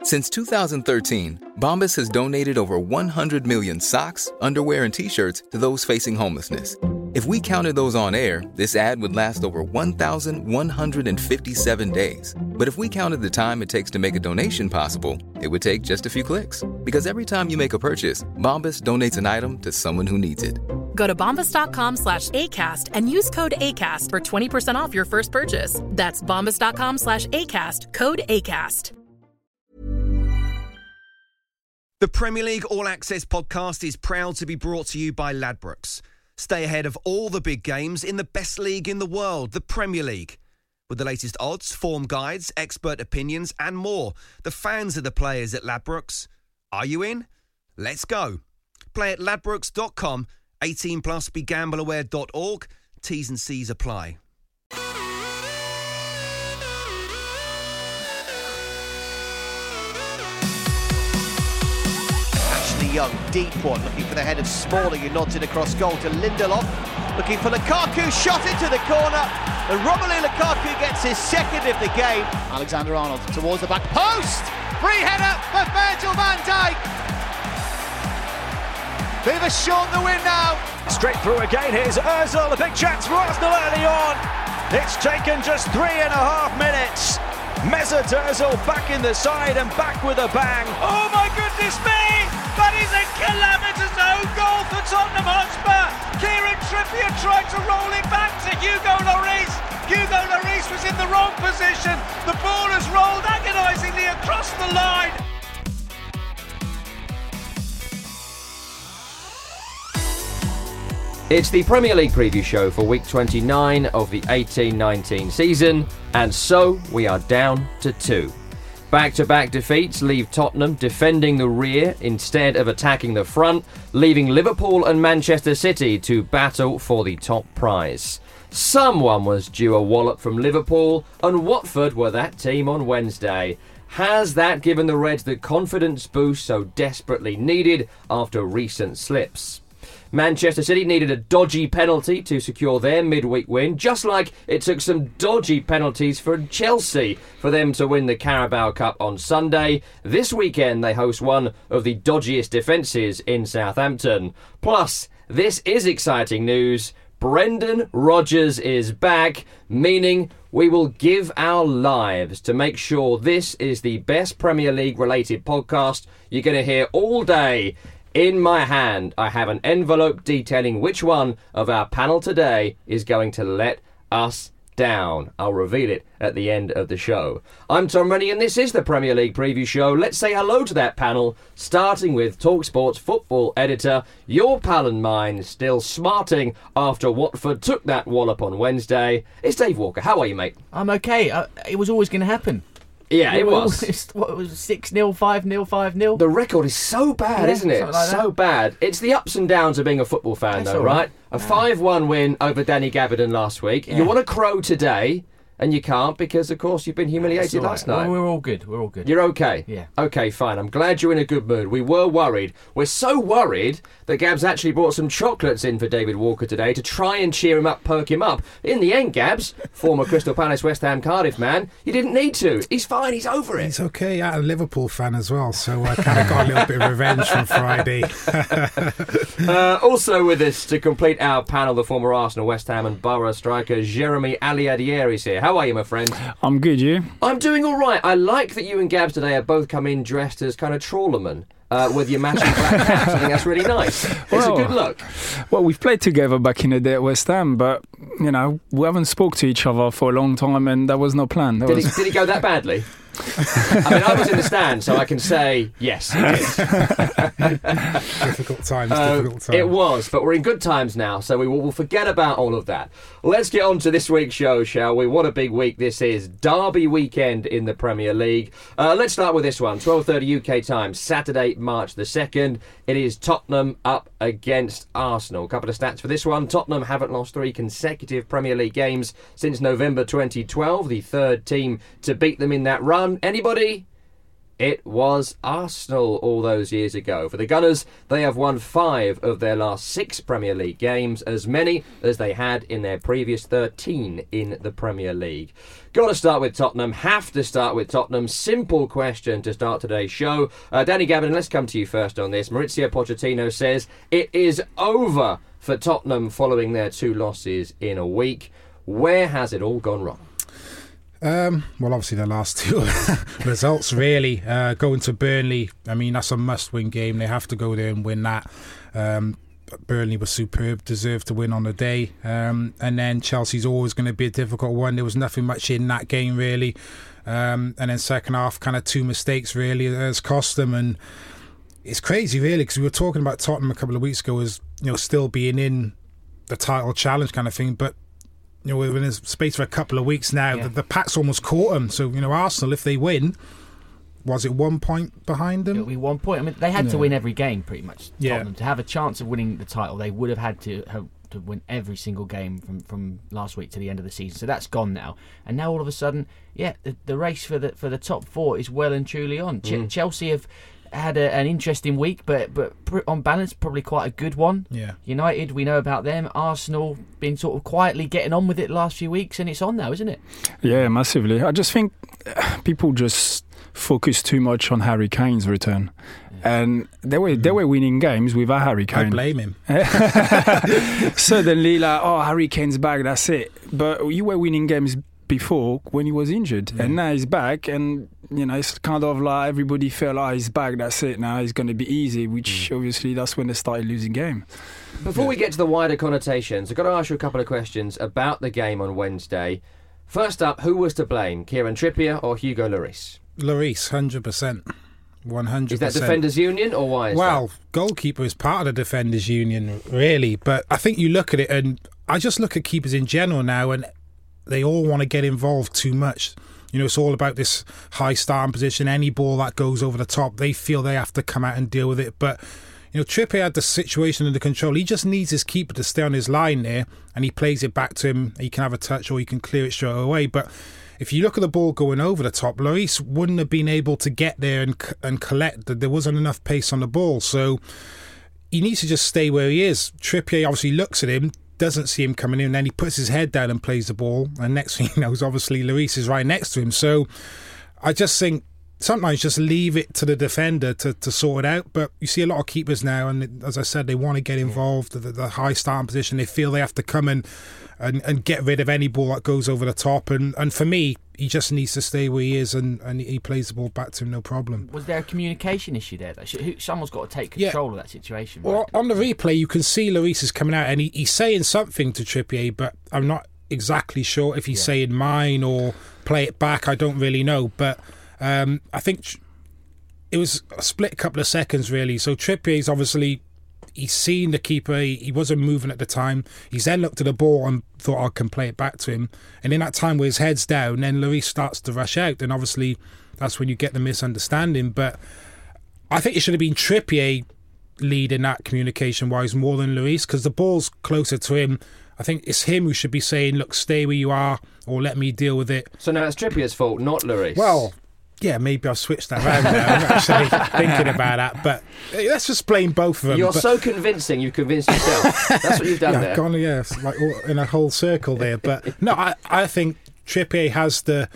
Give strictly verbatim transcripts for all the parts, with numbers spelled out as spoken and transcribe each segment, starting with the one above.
Since two thousand thirteen, Bombas has donated over one hundred million socks, underwear, and T-shirts to those facing homelessness. If we counted those on air, this ad would last over one thousand one hundred fifty-seven days. But if we counted the time it takes to make a donation possible, it would take just a few clicks. Because every time you make a purchase, Bombas donates an item to someone who needs it. Go to bombas.com slash ACAST and use code ACAST for twenty percent off your first purchase. That's bombas.com slash ACAST, code ACAST. The Premier League All Access podcast is proud to be brought to you by Ladbrokes. Stay ahead of all the big games in the best league in the world, the Premier League. With the latest odds, form guides, expert opinions and more, the fans are the players at Ladbrokes. Are you in? Let's go. Play at ladbrokes dot com, eighteen plus, be gamble aware dot org. T's and C's apply. Young, deep one, looking for the head of Smalling, who nods it across goal to Lindelof, looking for Lukaku, shot into the corner, and Romelu Lukaku gets his second of the game. Alexander-Arnold towards the back post, free header for Virgil van Dijk. They've assured the win now. Straight through again, here's Ozil, a big chance for Arsenal early on. It's taken just three and a half minutes. Mesut Ozil back in the side and back with a bang. Oh my goodness me! That is a calamitous own goal for Tottenham Hotspur. Kieran Trippier tried to roll it back to Hugo Lloris. Hugo Lloris was in the wrong position. The ball has rolled agonisingly across the line. It's the Premier League preview show for week twenty-nine of the eighteen nineteen season, and so we are down to two. Back-to-back defeats leave Tottenham defending the rear instead of attacking the front, leaving Liverpool and Manchester City to battle for the top prize. Someone was due a wallop from Liverpool, and Watford were that team on Wednesday. Has that given the Reds the confidence boost so desperately needed after recent slips? Manchester City needed a dodgy penalty to secure their midweek win, just like it took some dodgy penalties for Chelsea for them to win the Carabao Cup on Sunday. This weekend they host one of the dodgiest defences in Southampton. Plus, this is exciting news. Brendan Rodgers is back, meaning we will give our lives to make sure this is the best Premier League related podcast you're going to hear all day. In my hand, I have an envelope detailing which one of our panel today is going to let us down. I'll reveal it at the end of the show. I'm Tom Rennie and this is the Premier League Preview Show. Let's say hello to that panel, starting with TalkSport's football editor, your pal and mine, still smarting after Watford took that wallop on Wednesday. It's Dave Walker. How are you, mate? I'm okay. Uh, it was always going to happen. Yeah, it was. What it was six nil, five nil, five nil? The record is so bad, yeah, isn't it? Like so bad. It's the ups and downs of being a football fan, That's though, right? right? A five one win over Danny Gabardon last week. Yeah. You want to crow today, and you can't because, of course, you've been humiliated right. last night. Well, we're all good. We're all good. You're okay? Yeah. Okay, fine. I'm glad you're in a good mood. We were worried. We're so worried that Gabs actually brought some chocolates in for David Walker today to try and cheer him up, perk him up. In the end, Gabs, former Crystal Palace, West Ham, Cardiff man, you didn't need to. He's fine. He's over it. He's okay. Yeah, a Liverpool fan as well, so I kind of got a little bit of revenge from Friday. uh, also with us to complete our panel, the former Arsenal, West Ham and Borough striker, Jeremy Aliadier is here. How are you, my friend? I'm good, you? I'm doing all right. I like that you and Gabs today have both come in dressed as kind of trawlermen uh, with your matching black caps. I think that's really nice. It's well, a good look. Well, we've played together back in the day at West Ham, but, you know, we haven't spoke to each other for a long time and that was no plan. That did, was... it, did it go that badly? I mean, I was in the stand, so I can say yes, it did. difficult times, uh, difficult times. It was, but we're in good times now, so we will we'll forget about all of that. Let's get on to this week's show, shall we? What a big week this is. Derby weekend in the Premier League. Uh, let's start with this one. twelve thirty U K time, Saturday, March the second. It is Tottenham up against Arsenal. A couple of stats for this one. Tottenham haven't lost three consecutive Premier League games since November twenty twelve, the third team to beat them in that run. Anybody? It was Arsenal all those years ago. For the Gunners, they have won five of their last six Premier League games, as many as they had in their previous thirteen in the Premier League. Got to start with Tottenham, have to start with Tottenham. Simple question to start today's show. Uh, Danny Gavin, let's come to you first on this. Maurizio Pochettino says it is over for Tottenham following their two losses in a week. Where has it all gone wrong? Um, well, obviously the last two results, really. Uh, going to Burnley, I mean, that's a must-win game. They have to go there and win that. Um, Burnley was superb, deserved to win on the day. Um, and then Chelsea's always going to be a difficult one. There was nothing much in that game, really. Um, and then second half, kind of two mistakes, really, has cost them. And it's crazy, really, because we were talking about Tottenham a couple of weeks ago as, you know, still being in the title challenge kind of thing. But you know, within a space for a couple of weeks now, yeah. the, the pack's almost caught them. So, you know, Arsenal, if they win, was it one point behind them? It'll be one point. I mean, they had yeah. to win every game, pretty much. Tottenham. Yeah. To have a chance of winning the title, they would have had to have to win every single game from, from last week to the end of the season. So that's gone now. And now all of a sudden, yeah, the, the race for the for the top four is well and truly on. Mm. Ch- Chelsea have had a, an interesting week, but but on balance, probably quite a good one. Yeah. United, we know about them. Arsenal, been sort of quietly getting on with it last few weeks, and it's on now, isn't it? Yeah, massively. I just think people just focus too much on Harry Kane's return. Yeah. And they were mm. they were winning games without Harry Kane. I blame him. Suddenly, like, oh, Harry Kane's back, that's it. But you were winning games before when he was injured, yeah. and now he's back, and you know, it's kind of like everybody felt like, oh, he's back, that's it, now it's going to be easy, which mm. obviously that's when they started losing game. Before yeah. we get to the wider connotations, I've got to ask you a couple of questions about the game on Wednesday. First up, who was to blame, Kieran Trippier or Hugo Lloris? Lloris, one hundred percent. one hundred percent. Is that Defenders Union, or why is well, that? Well, goalkeeper is part of the Defenders Union, really, but I think you look at it, and I just look at keepers in general now, and they all want to get involved too much. You know, it's all about this high starting position. Any ball that goes over the top, they feel they have to come out and deal with it. But, you know, Trippier had the situation under control. He just needs his keeper to stay on his line there, and he plays it back to him. He can have a touch or he can clear it straight away. But if you look at the ball going over the top, Lloris wouldn't have been able to get there and and collect. There wasn't enough pace on the ball. So he needs to just stay where he is. Trippier obviously looks at him, doesn't see him coming in, and then he puts his head down and plays the ball, and next thing he knows, obviously Lloris is right next to him. So I just think sometimes just leave it to the defender to, to sort it out. But you see a lot of keepers now, and as I said, they want to get involved, the, the high starting position. They feel they have to come in and, and get rid of any ball that goes over the top, and, and for me, he just needs to stay where he is, and, and he plays the ball back to him, no problem. Was there a communication issue there? Someone's got to take control yeah. of that situation. Right? Well, on the replay, you can see Lloris is coming out, and he, he's saying something to Trippier, but I'm not exactly sure if he's yeah. saying mine or play it back. I don't really know, but um, I think it was a split couple of seconds, really. So Trippier's obviously, he's seen the keeper, he, he wasn't moving at the time. He's then looked at the ball and thought, I can play it back to him. And in that time where his head's down, then Lloris starts to rush out. And obviously, that's when you get the misunderstanding. But I think it should have been Trippier leading that communication-wise more than Lloris, because the ball's closer to him. I think it's him who should be saying, look, stay where you are, or let me deal with it. So now it's Trippier's fault, not Lloris? Well, yeah, maybe I've switched that around now. I'm actually thinking about that. But let's just blame both of them. You're but... so convincing, you've convinced yourself. That's what you've done yeah, there. Gone, yeah, like in a whole circle there. But no, I, I think Trippier has to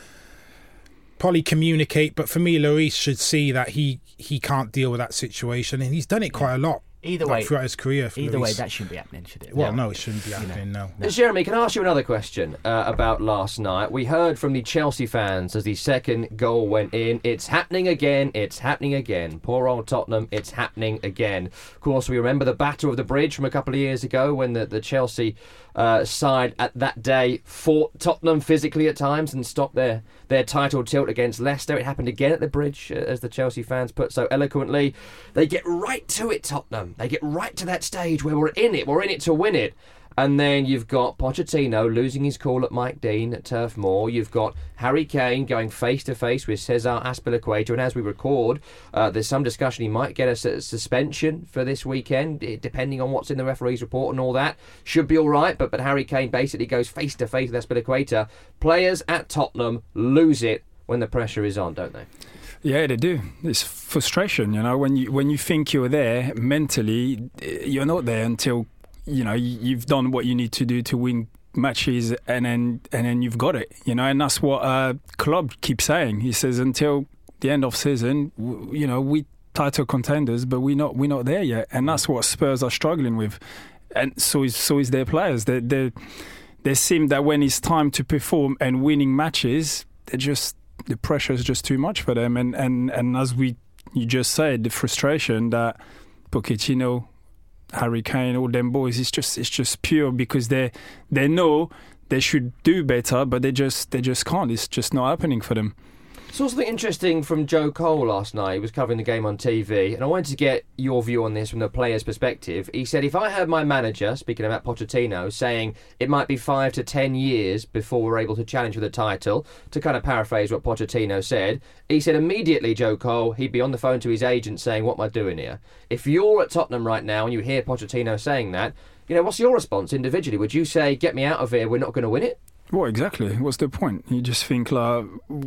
probably communicate. But for me, Lloris should see that he, he can't deal with that situation. And he's done it quite a lot. Either like way, throughout his career. Either Lloris. way, that shouldn't be happening, should it? Well, no, no it shouldn't be happening, you know. no. no. Jeremy, can I ask you another question uh, about last night? We heard from the Chelsea fans as the second goal went in. It's happening again, it's happening again. Poor old Tottenham, it's happening again. Of course, we remember the Battle of the Bridge from a couple of years ago when the, the Chelsea uh, side at that day fought Tottenham physically at times and stopped their, their title tilt against Leicester. It happened again at the Bridge, as the Chelsea fans put so eloquently. They get right to it, Tottenham. They get right to that stage where we're in it, we're in it to win it. And then you've got Pochettino losing his cool at Mike Dean at Turf Moor. You've got Harry Kane going face-to-face with Cesar Azpilicueta. And as we record, uh, there's some discussion he might get a su- suspension for this weekend, depending on what's in the referee's report and all that. Should be all right, but, but Harry Kane basically goes face-to-face with Azpilicueta. Players at Tottenham lose it when the pressure is on, don't they? Yeah, they do. It's frustration, you know. When you when you think you're there mentally, you're not there until you know you've done what you need to do to win matches, and then and then you've got it, you know. And that's what uh, Klopp keeps saying. He says until the end of season, you know, we title contenders, but we're not we're not there yet, and that's what Spurs are struggling with, and so is so is their players. They they they seem that when it's time to perform and winning matches, they just. The pressure is just too much for them, and, and, and as we you just said, the frustration that Pochettino, Harry Kane, all them boys, it's just it's just pure because they they know they should do better, but they just they just can't. It's just not happening for them. Saw something interesting from Joe Cole last night. He was covering the game on T V, and I wanted to get your view on this from the player's perspective. He said, if I heard my manager, speaking about Pochettino, saying it might be five to ten years before we're able to challenge for the title, to kind of paraphrase what Pochettino said, he said immediately, Joe Cole, he'd be on the phone to his agent saying, what am I doing here? If you're at Tottenham right now and you hear Pochettino saying that, you know, what's your response individually? Would you say, get me out of here, we're not going to win it? Well, exactly. What's the point? You just think, like,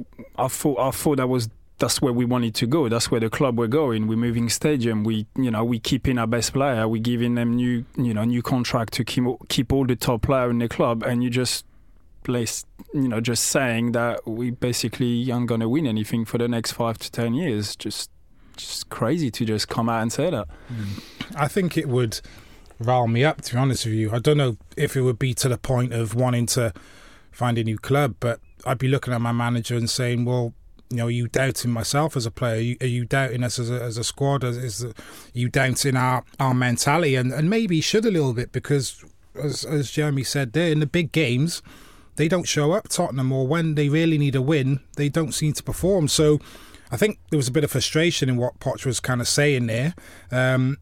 I thought, I thought that was that's where we wanted to go. That's where the club were going. We're moving stadium. We, you know, we keeping our best player. We giving them new, you know, new contract to keep keep all the top player in the club. And you just place, you know, just saying that we basically aren't going to win anything for the next five to ten years. Just, just crazy to just come out and say that. Mm. I think it would rile me up, to be honest with you. I don't know if it would be to the point of wanting to find a new club, but I'd be looking at my manager and saying, well, you know, are you doubting myself as a player? Are you, are you doubting us as a, as a squad? Is, is are you doubting our, our mentality? And, and maybe he should a little bit, because as, as Jeremy said there, in the big games, they don't show up, Tottenham, or when they really need a win, they don't seem to perform. So I think there was a bit of frustration in what Poch was kind of saying there. Um,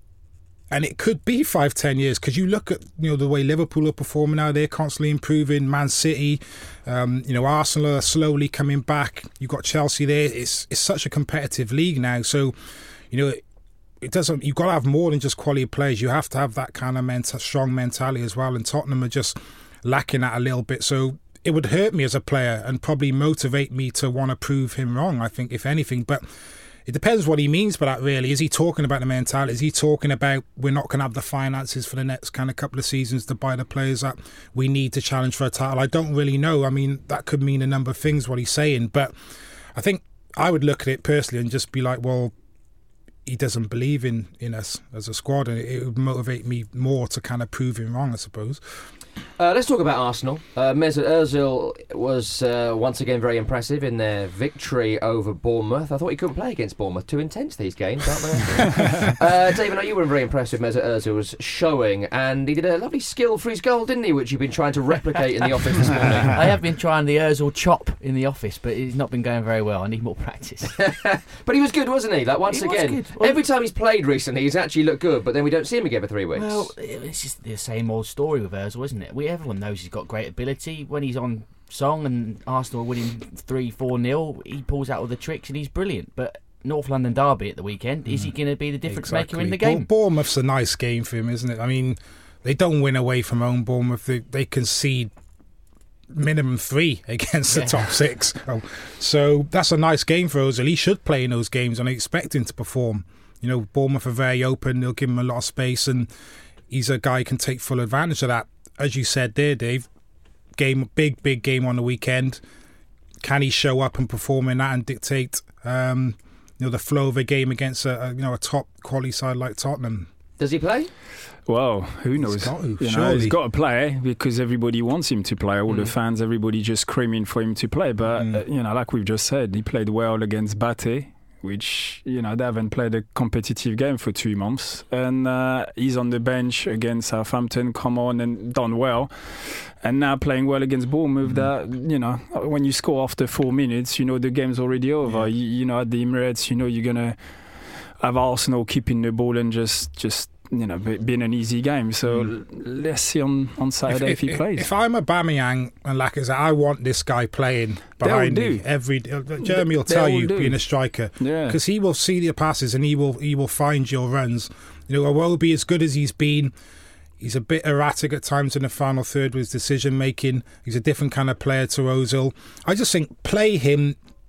And it could be five, ten years, because you look at, you know, the way Liverpool are performing now. They're constantly improving. Man City, um, you know, Arsenal are slowly coming back. You've got Chelsea there. It's it's such a competitive league now. So, you know, it, it doesn't. You've got to have more than just quality players. You have to have that kind of mental, strong mentality as well. And Tottenham are just lacking that a little bit. So it would hurt me as a player and probably motivate me to want to prove him wrong, I think, if anything. But it depends what he means by that, really. Is he talking about the mentality? Is he talking about we're not going to have the finances for the next kind of couple of seasons to buy the players that we need to challenge for a title? I don't really know. I mean, that could mean a number of things, what he's saying. But I think I would look at it personally and just be like, well, he doesn't believe in, in us as a squad, and it would motivate me more to kind of prove him wrong, I suppose. Uh, let's talk about Arsenal. Uh, Mesut Ozil was uh, once again very impressive in their victory over Bournemouth. I thought he couldn't play against Bournemouth. Too intense, these games, aren't they? uh, David, I know you were very impressed with Mesut Ozil's showing, and he did a lovely skill for his goal, didn't he, which you've been trying to replicate in the office this morning. I have been trying the Ozil chop in the office, but it's not been going very well. I need more practice. But he was good, wasn't he? Like, once he again, well, every time he's played recently, he's actually looked good, but then we don't see him again for three weeks. Well, it's just the same old story with Ozil, isn't it? We Everyone knows he's got great ability. When he's on song and Arsenal are winning three four nil, he pulls out all the tricks and he's brilliant. But North London derby at the weekend, mm. is he going to be the difference exactly. maker in the game? Bournemouth's a nice game for him, isn't it? I mean, they don't win away from home, Bournemouth. They, they concede minimum three against yeah. the top six. Oh, so that's a nice game for Ozil. He should play in those games, and I expect him to perform. You know, Bournemouth are very open. They'll give him a lot of space, and he's a guy who can take full advantage of that. As you said there, Dave, game, big, big game on the weekend. Can he show up and perform in that and dictate, um, you know, the flow of a game against a, a you know a top quality side like Tottenham? Does he play? Well, who knows? He's got to, you know, he's got to play because everybody wants him to play. All mm. the fans, everybody just screaming for him to play. But mm. uh, you know, like we've just said, he played well against Bate, which, you know, they haven't played a competitive game for two months. And uh, he's on the bench against Southampton, come on and done well. And now playing well against Bournemouth, mm-hmm. that, you know, when you score after four minutes, you know, the game's already over. Yeah. You, you know, at the Emirates, you know, you're going to have Arsenal keeping the ball and just, just you know, being an easy game. So mm. let's see on, on Saturday if, if, if he plays. If I'm Aubameyang and Lacazette, I want this guy playing behind me every. Jeremy will tell you, do. being a striker, because yeah. he will see the passes and he will he will find your runs. You know, Iwobi, as good as he's been, he's a bit erratic at times in the final third with his decision making. He's a different kind of player to Ozil. I just think play him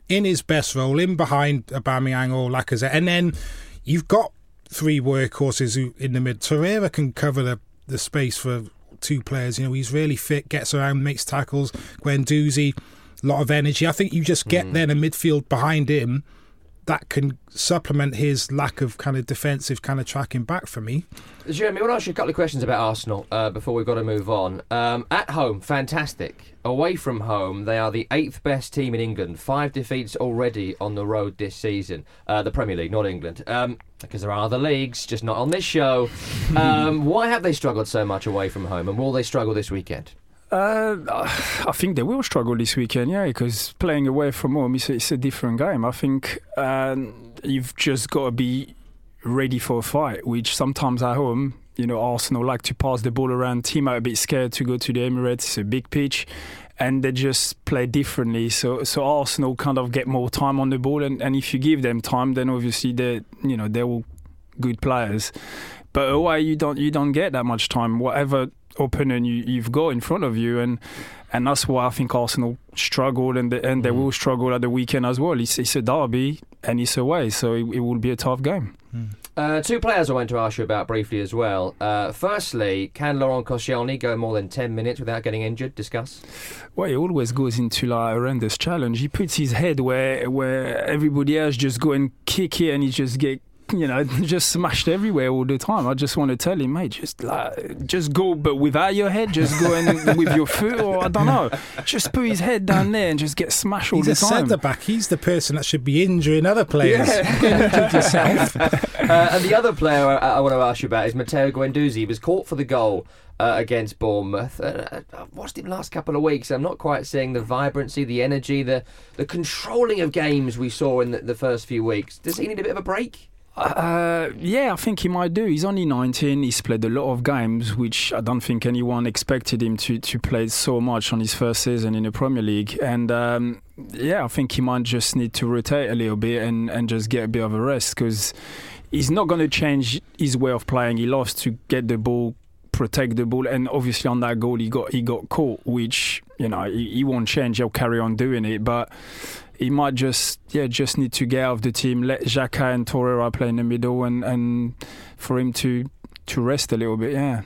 in his best role, in behind Aubameyang or Lacazette, and then you've got three workhorses who in the mid. Torreira can cover the, the space for two players. You know, he's really fit, gets around, makes tackles. Guendouzi, a lot of energy. I think you just get mm. then a midfield behind him that can supplement his lack of kind of defensive kind of tracking back for me. Jeremy, I want to ask you a couple of questions about Arsenal uh, before we've got to move on. Um, at home, fantastic. Away from home, they are the eighth best team in England. Five defeats already on the road this season. Uh, the Premier League, not England. Um, because there are other leagues, just not on this show. Um, why have they struggled so much away from home, and will they struggle this weekend? Uh, I think they will struggle this weekend, yeah, because playing away from home is a, it's a different game. I think uh, you've just got to be ready for a fight, which sometimes at home, you know, Arsenal like to pass the ball around. Team are a bit scared to go to the Emirates. It's a big pitch, and they just play differently. So, so Arsenal kind of get more time on the ball, and, and if you give them time, then obviously they, you know, they're all good players. But away, you don't you don't get that much time. Whatever opponent you, you've got in front of you, and and that's why I think Arsenal struggled, and the, and they mm. will struggle at the weekend as well. It's, it's a derby and it's away, so it, it will be a tough game. Mm. Uh, two players I want to ask you about briefly as well. Uh, firstly, can Laurent Koscielny go more than ten minutes without getting injured? Discuss. Well, he always goes into like a horrendous challenge. He puts his head where where everybody else just go and kick it, and he just get, you know, just smashed everywhere all the time. I just want to tell him, mate, just like, just go, but without your head, just go in with your foot, or I don't know, just put his head down there and just get smashed all He's the time. He's a centre back. He's the person that should be injuring other players. Yeah. yourself. uh, and the other player I, I want to ask you about is Matteo Guendouzi. He was caught for the goal Uh, against Bournemouth. Uh, I've watched him last couple of weeks. I'm not quite seeing the vibrancy, the energy, the the controlling of games we saw in the, the first few weeks. Does he need a bit of a break? Uh, yeah, I think he might do. He's only nineteen. He's played a lot of games, which I don't think anyone expected him to, to play so much on his first season in the Premier League. And um, yeah, I think he might just need to rotate a little bit and, and just get a bit of a rest, because he's not going to change his way of playing. He loves to get the ball, protect the ball, and obviously on that goal he got he got caught, which, you know, he, he won't change. He'll carry on doing it, but he might just yeah just need to get out of the team, let Xhaka and Torreira play in the middle, and, and for him to to rest a little bit. Yeah.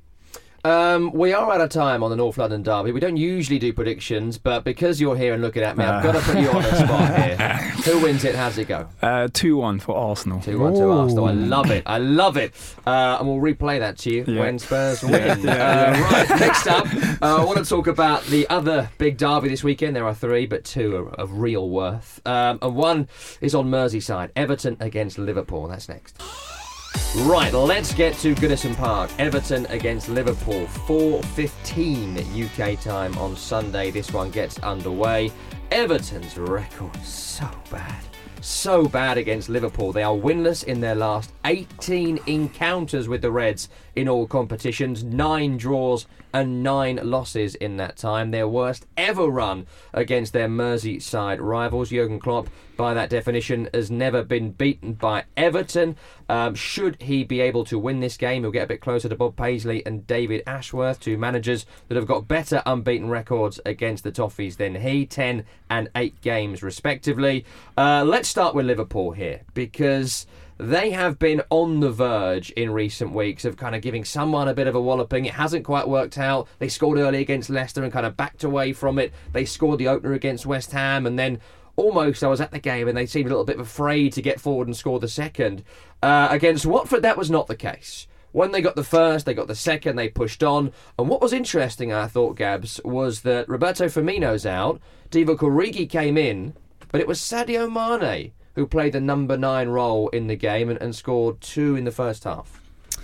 Um, we are out of time on the North London derby. We don't usually do predictions, but because you're here and looking at me, I've got to put you on the spot here. Who wins it? How's it go? Uh, two one for Arsenal. two one to Arsenal. I love it. I love it. Uh, and we'll replay that to you yeah. when Spurs win. yeah, yeah. Uh, right, next up, uh, I want to talk about the other big derby this weekend. There are three, but two are of real worth. Um, and one is on Merseyside. Everton against Liverpool. That's next. Right, let's get to Goodison Park. Everton against Liverpool, four fifteen U K time on Sunday. This one gets underway. Everton's record so bad. So bad against Liverpool. They are winless in their last eighteen encounters with the Reds in all competitions. Nine draws and nine losses in that time. Their worst ever run against their Merseyside rivals. Jurgen Klopp, by that definition, has never been beaten by Everton. Um, should he be able to win this game, he'll get a bit closer to Bob Paisley and David Ashworth, two managers that have got better unbeaten records against the Toffees than he, ten and eight games respectively. Uh, let's start with Liverpool here, because they have been on the verge in recent weeks of kind of giving someone a bit of a walloping. It hasn't quite worked out. They scored early against Leicester and kind of backed away from it. They scored the opener against West Ham, and then almost I was at the game and they seemed a little bit afraid to get forward and score the second. Uh, against Watford, that was not the case. When they got the first, they got the second, they pushed on. And what was interesting, I thought, Gabs, was that Roberto Firmino's out, Divock Origi came in, but it was Sadio Mane who played the number nine role in the game and, and scored two in the first half.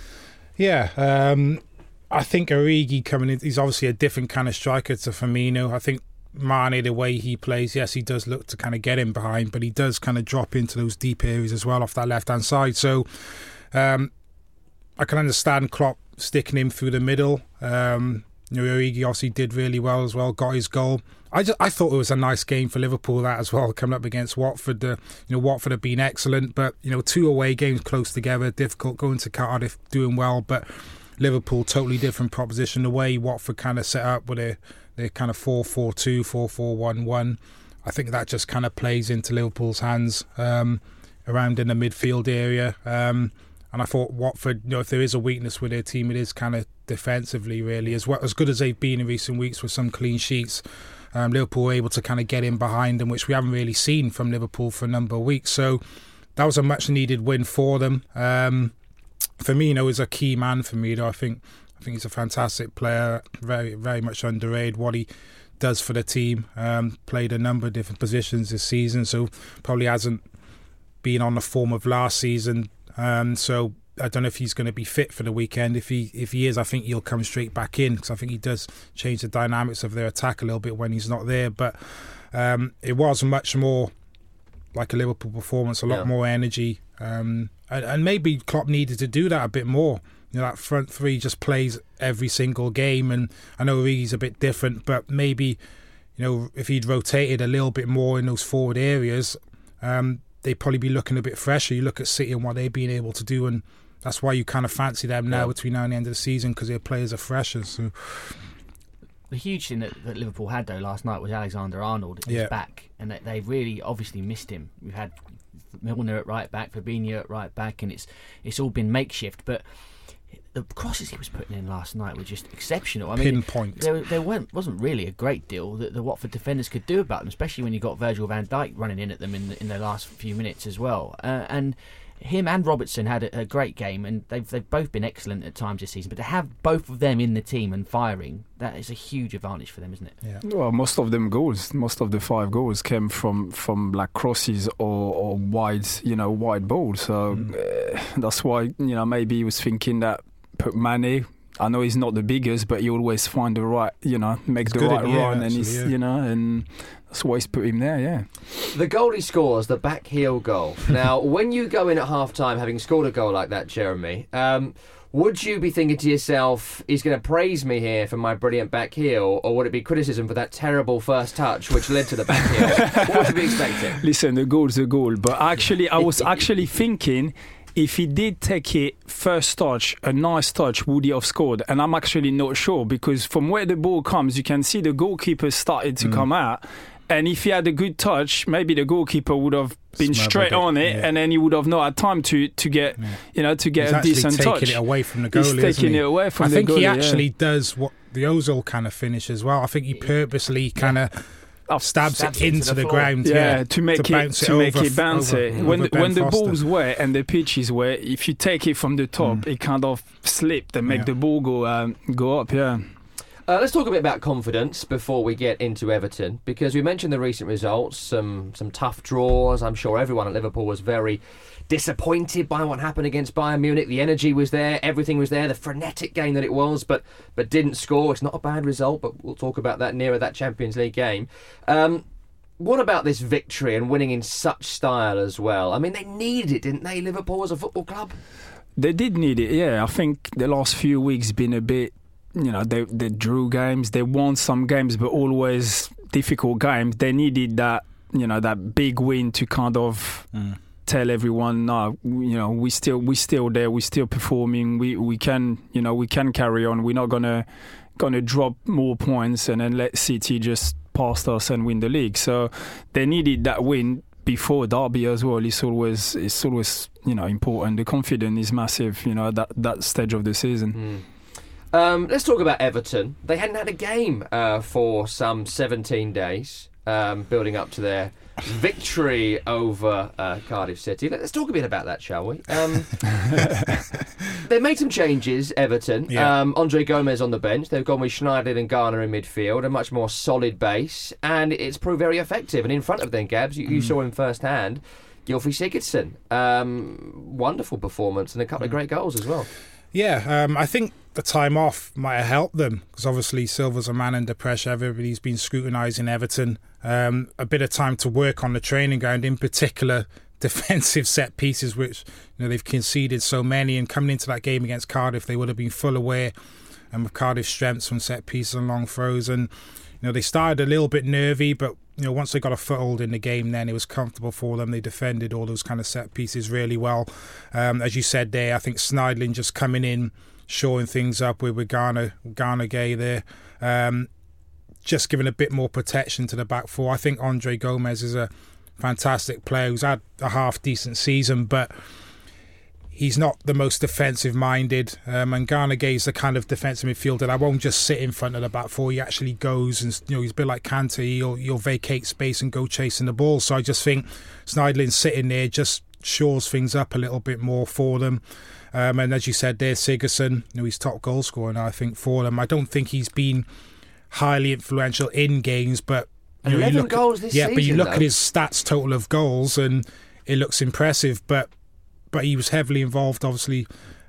Yeah, um, I think Origi coming in, he's obviously a different kind of striker to Firmino. I think Mane, the way he plays, yes, he does look to kind of get him behind, but he does kind of drop into those deep areas as well off that left-hand side. So um, I can understand Klopp sticking him through the middle. Um, you know, Origi obviously did really well as well, got his goal. I just I thought it was a nice game for Liverpool, that as well, coming up against Watford. Uh, you know, Watford have been excellent, but you know, two away games close together, difficult. Going to Cardiff, doing well, but Liverpool totally different proposition. The way Watford kind of set up with their their kind of four four two, four four one one. I think that just kind of plays into Liverpool's hands um, around in the midfield area. Um, and I thought Watford, you know, if there is a weakness with their team, it is kind of defensively, really. As well, as good as they've been in recent weeks with some clean sheets, um, Liverpool were able to kind of get in behind them, which we haven't really seen from Liverpool for a number of weeks. So that was a much needed win for them. Um, Firmino is a key man for me, though. I think I think he's a fantastic player, very very much underrated. What he does for the team, um, played a number of different positions this season, so probably hasn't been on the form of last season. Um, so I don't know if he's going to be fit for the weekend. If he if he is, I think he'll come straight back in, because I think he does change the dynamics of their attack a little bit when he's not there. But um, it was much more like a Liverpool performance, a lot yeah. more energy, um, and, and maybe Klopp needed to do that a bit more. You know, that front three just plays every single game, and I know Origi's a bit different, but maybe, you know, if he'd rotated a little bit more in those forward areas, um, they'd probably be looking a bit fresher. You look at City and what they've been able to do, and that's why you kind of fancy them now yeah. between now and the end of the season, because their players are fresher. So the huge thing that, that Liverpool had though last night was Alexander-Arnold is yeah. back, and they, they really obviously missed him. We've had Milner at right back, Fabinho at right back, and it's it's all been makeshift, but the crosses he was putting in last night were just exceptional. I mean, pinpoint. There, there weren't, wasn't really a great deal that the Watford defenders could do about them, especially when you got Virgil van Dijk running in at them in the, in the last few minutes as well. Uh, and him and Robertson had a, a great game, and they've they've both been excellent at times this season. But to have both of them in the team and firing, that is a huge advantage for them, isn't it? Yeah. Well, most of them goals, most of the five goals came from from like crosses or, or wide, you know, wide balls. So mm. uh, that's why, you know, maybe he was thinking that. Put Mane, I know he's not the biggest, but he always find the right, you know, make he's the right at, yeah, run, actually, and he's, yeah. you know, and that's why he's put him there. Yeah. The goal he scores, the back heel goal. Now, when you go in at half time, having scored a goal like that, Jeremy, um, would you be thinking to yourself, he's going to praise me here for my brilliant back heel, or would it be criticism for that terrible first touch which led to the back heel? What would you be expecting? Listen, the goal's a goal, but actually, I was actually thinking, if he did take it first touch, a nice touch, would he have scored? And I'm actually not sure, because from where the ball comes, you can see the goalkeeper started to mm. come out. And if he had a good touch, maybe the goalkeeper would have been Smothered straight it, on it, yeah. and then he would have not had time to, to get, yeah. you know, to get He's a decent taking touch. Taking it away from the goalie. He's taking it away from I the goalie. I think he actually yeah. does what the Ozil kind of finish as well. I think he purposely kind of. Yeah. Stabs, stabs it into, into the, the ground, yeah, yeah, to make to it to make over, it bounce over, it. over When the, when the Foster. ball's wet and the pitch is wet, if you take it from the top, mm. it kind of slipped and make yeah. the ball go um, go up. Yeah. Uh, let's talk a bit about confidence before we get into Everton, because we mentioned the recent results, some some tough draws. I'm sure everyone at Liverpool was very disappointed by what happened against Bayern Munich. The energy was there, everything was there, the frenetic game that it was, but but didn't score. It's not a bad result, but we'll talk about that nearer that Champions League game. Um, what about this victory and winning in such style as well? I mean, they needed it, didn't they, Liverpool as a football club? They did need it, yeah. I think the last few weeks been a bit, you know, they, they drew games, they won some games, but always difficult games. They needed that, you know, that big win to kind of mm. tell everyone, no, you know, we still we still there, we're still performing, we we can, you know, we can carry on. We're not gonna gonna drop more points and then let City just past us and win the league. So they needed that win before Derby as well. It's always it's always you know important. The confidence is massive, you know, at that that stage of the season. Mm. Um, let's talk about Everton. They hadn't had a game uh, for some seventeen days, um, building up to their victory over uh, Cardiff City. Let's talk a bit about that, shall we? Um, they made some changes, Everton. Yeah. Um, Andre Gomez on the bench. They've gone with Schneiderlin and Garner in midfield, a much more solid base, and it's proved very effective. And in front of them, Gabs, you, you mm. saw him firsthand, Gylfi Sigurdsson. Um, wonderful performance and a couple mm. of great goals as well. Yeah, um, I think the time off might have helped them, because obviously Silva's a man under pressure. Everybody's been scrutinising Everton. Um, a bit of time to work on the training ground, in particular defensive set pieces, which you know they've conceded so many. And coming into that game against Cardiff, they would have been full aware um, of Cardiff's strengths from set pieces and long throws. And you know they started a little bit nervy, but you know once they got a foothold in the game, then it was comfortable for them. They defended all those kind of set pieces really well. Um, as you said there, I think Schneiderlin just coming in, showing things up with, with Garner, Garner Gay there. Um, just giving a bit more protection to the back four. I think Andre Gomez is a fantastic player who's had a half-decent season, but he's not the most defensive-minded. Um, and Gana Gay's the kind of defensive midfielder that won't just sit in front of the back four. He actually goes and, you know, he's a bit like Kante. He'll, he'll vacate space and go chasing the ball. So I just think Schneiderlin sitting there just shores things up a little bit more for them. Um, and as you said there, Sigurdsson, you know, he's top goal scorer now, I think, for them. I don't think he's been highly influential in games, but you know, eleven you look goals at, this yeah, season, but you look though. at his stats total of goals and it looks impressive. But but he was heavily involved, obviously,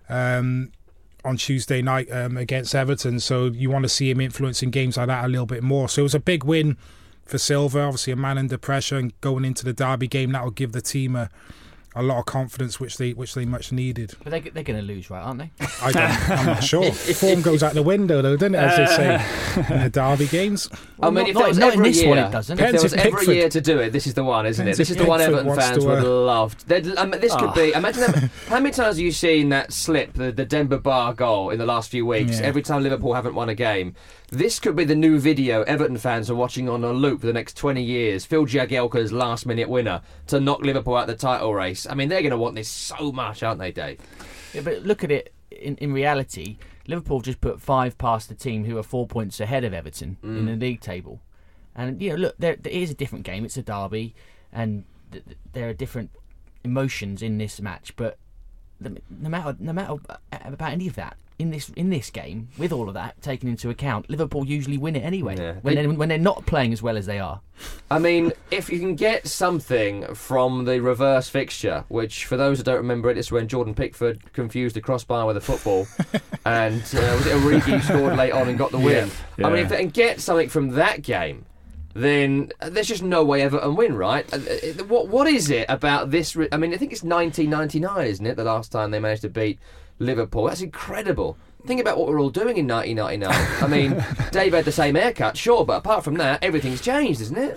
um, on Tuesday night um, against Everton. So you want to see him influencing games like that a little bit more. So it was a big win for Silva, obviously a man under pressure, and going into the derby game, that will give the team a a lot of confidence, which they which they much needed. But they, they're going to lose, right, aren't they? I don't, I'm not sure. Form goes out the window, though, doesn't it, as they say in the derby games? I mean, not, if not, there was not ever in this a year, one, it doesn't. if there was Depends if ever a Pickford- year to do it, this is the one, isn't it? Depends This if is the one Pickford Everton wants fans to, would uh, love. They'd- I mean, this could Oh. be. Imagine how, how many times have you seen that slip, the, the Demba Ba goal in the last few weeks? Yeah. Every time Liverpool haven't won a game. This could be the new video Everton fans are watching on a loop for the next twenty years. Phil Jagielka's last-minute winner to knock Liverpool out of the title race. I mean, they're going to want this so much, aren't they, Dave? Yeah, but look at it in, in reality. Liverpool just put five past the team who are four points ahead of Everton Mm. in the league table. And, you know, look, there, there is a different game. It's a derby, and th- th- there are different emotions in this match. But the, no matter no matter about any of that, in this in this game, with all of that taken into account, Liverpool usually win it anyway. Yeah. When, They- they're, when they're not playing as well as they are. I mean, if you can get something from the reverse fixture, which for those who don't remember it, it's when Jordan Pickford confused the crossbar with a football, and uh, was it Origi scored late on and got the win? Yeah. I mean, Yeah. if they can get something from that game, then there's just no way Everton win, right? Uh, uh, What what is it about this? Re- I mean, I think it's nineteen ninety-nine, isn't it? The last time they managed to beat Liverpool. That's incredible. Think about what we're all doing in nineteen ninety-nine. I mean, Dave had the same haircut, sure, but apart from that, everything's changed, isn't it?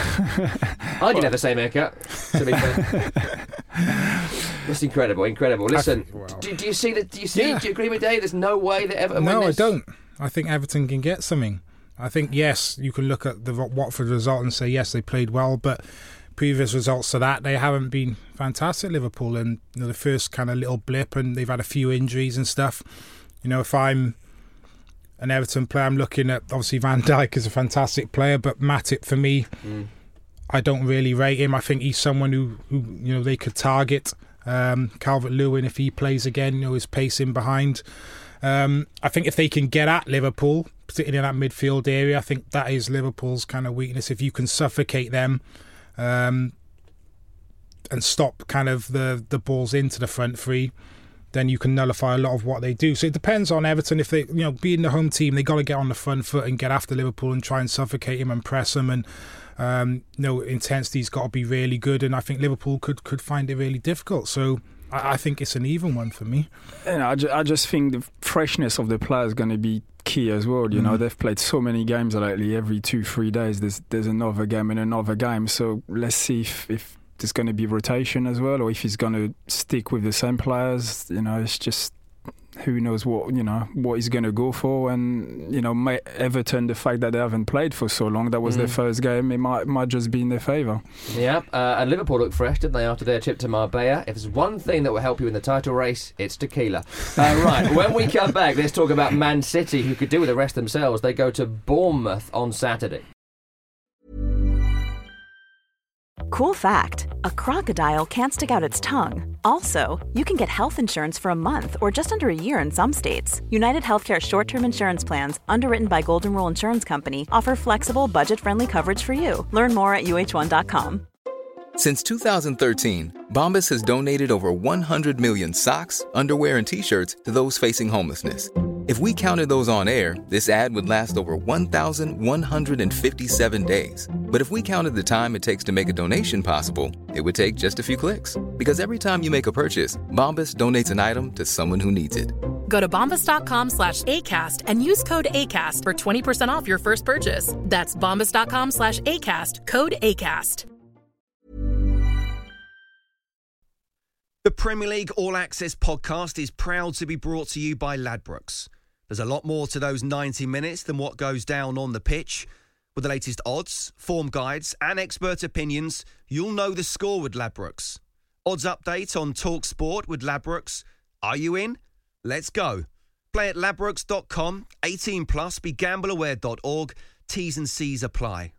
I didn't have the same haircut, to be fair. That's incredible, incredible. Listen, I- well- do, do you see that? Do you see? Yeah. Do you agree with Dave? There's no way that Everton No, win I this? don't. I think Everton can get something. I think, yes, you can look at the Watford result and say, yes, they played well, but previous results to that, they haven't been fantastic, Liverpool. And you know, the first kind of little blip, and they've had a few injuries and stuff. You know, if I'm an Everton player, I'm looking at, obviously, Van Dijk is a fantastic player, but Matip, for me, Mm. I don't really rate him. I think he's someone who, who you know, they could target. Um, Calvert-Lewin, if he plays again, you know, is pacing behind. Um, I think if they can get at Liverpool, particularly in that midfield area, I think that is Liverpool's kind of weakness. If you can suffocate them um, and stop kind of the, the balls into the front three, then you can nullify a lot of what they do. So it depends on Everton. If they, you know, being the home team, they got to get on the front foot and get after Liverpool and try and suffocate him and press them. And um, you know, intensity's got to be really good. And I think Liverpool could could find it really difficult. So I, I think it's an even one for me. You know, I, ju- I just think the freshness of the player is going to be key as well. You know, Mm. they've played so many games lately. Every two, three days, there's there's another game and another game. So let's see if, if there's going to be rotation as well, or if he's going to stick with the same players. You know, it's just who knows what you know what he's going to go for. And you know, may Everton, the fact that they haven't played for so long, that was their Mm. first game, it might might just be in their favour. Yeah, uh, and Liverpool looked fresh, didn't they, after their trip to Marbella? If there's one thing that will help you in the title race, it's tequila. Uh, right, when we come back, let's talk about Man City, who could do with the rest themselves. They go to Bournemouth on Saturday. Cool fact, a crocodile can't stick out its tongue. Also, you can get health insurance for a month or just under a year in some states. United Healthcare short-term insurance plans, underwritten by Golden Rule Insurance Company, offer flexible, budget-friendly coverage for you. Learn more at U H one dot com. Since two thousand thirteen, Bombas has donated over one hundred million socks, underwear, and T-shirts to those facing homelessness. If we counted those on air, this ad would last over one thousand one hundred fifty-seven days. But if we counted the time it takes to make a donation possible, it would take just a few clicks. Because every time you make a purchase, Bombas donates an item to someone who needs it. Go to bombas.com slash ACAST and use code ACAST for twenty percent off your first purchase. That's bombas.com slash ACAST, code ACAST. The Premier League All Access podcast is proud to be brought to you by Ladbrokes. There's a lot more to those ninety minutes than what goes down on the pitch. With the latest odds, form guides and expert opinions, you'll know the score with Ladbrokes. Odds update on TalkSport with Ladbrokes. Are you in? Let's go. Play at ladbrokes dot com, eighteen plus, be gamble aware dot org. T's and C's apply.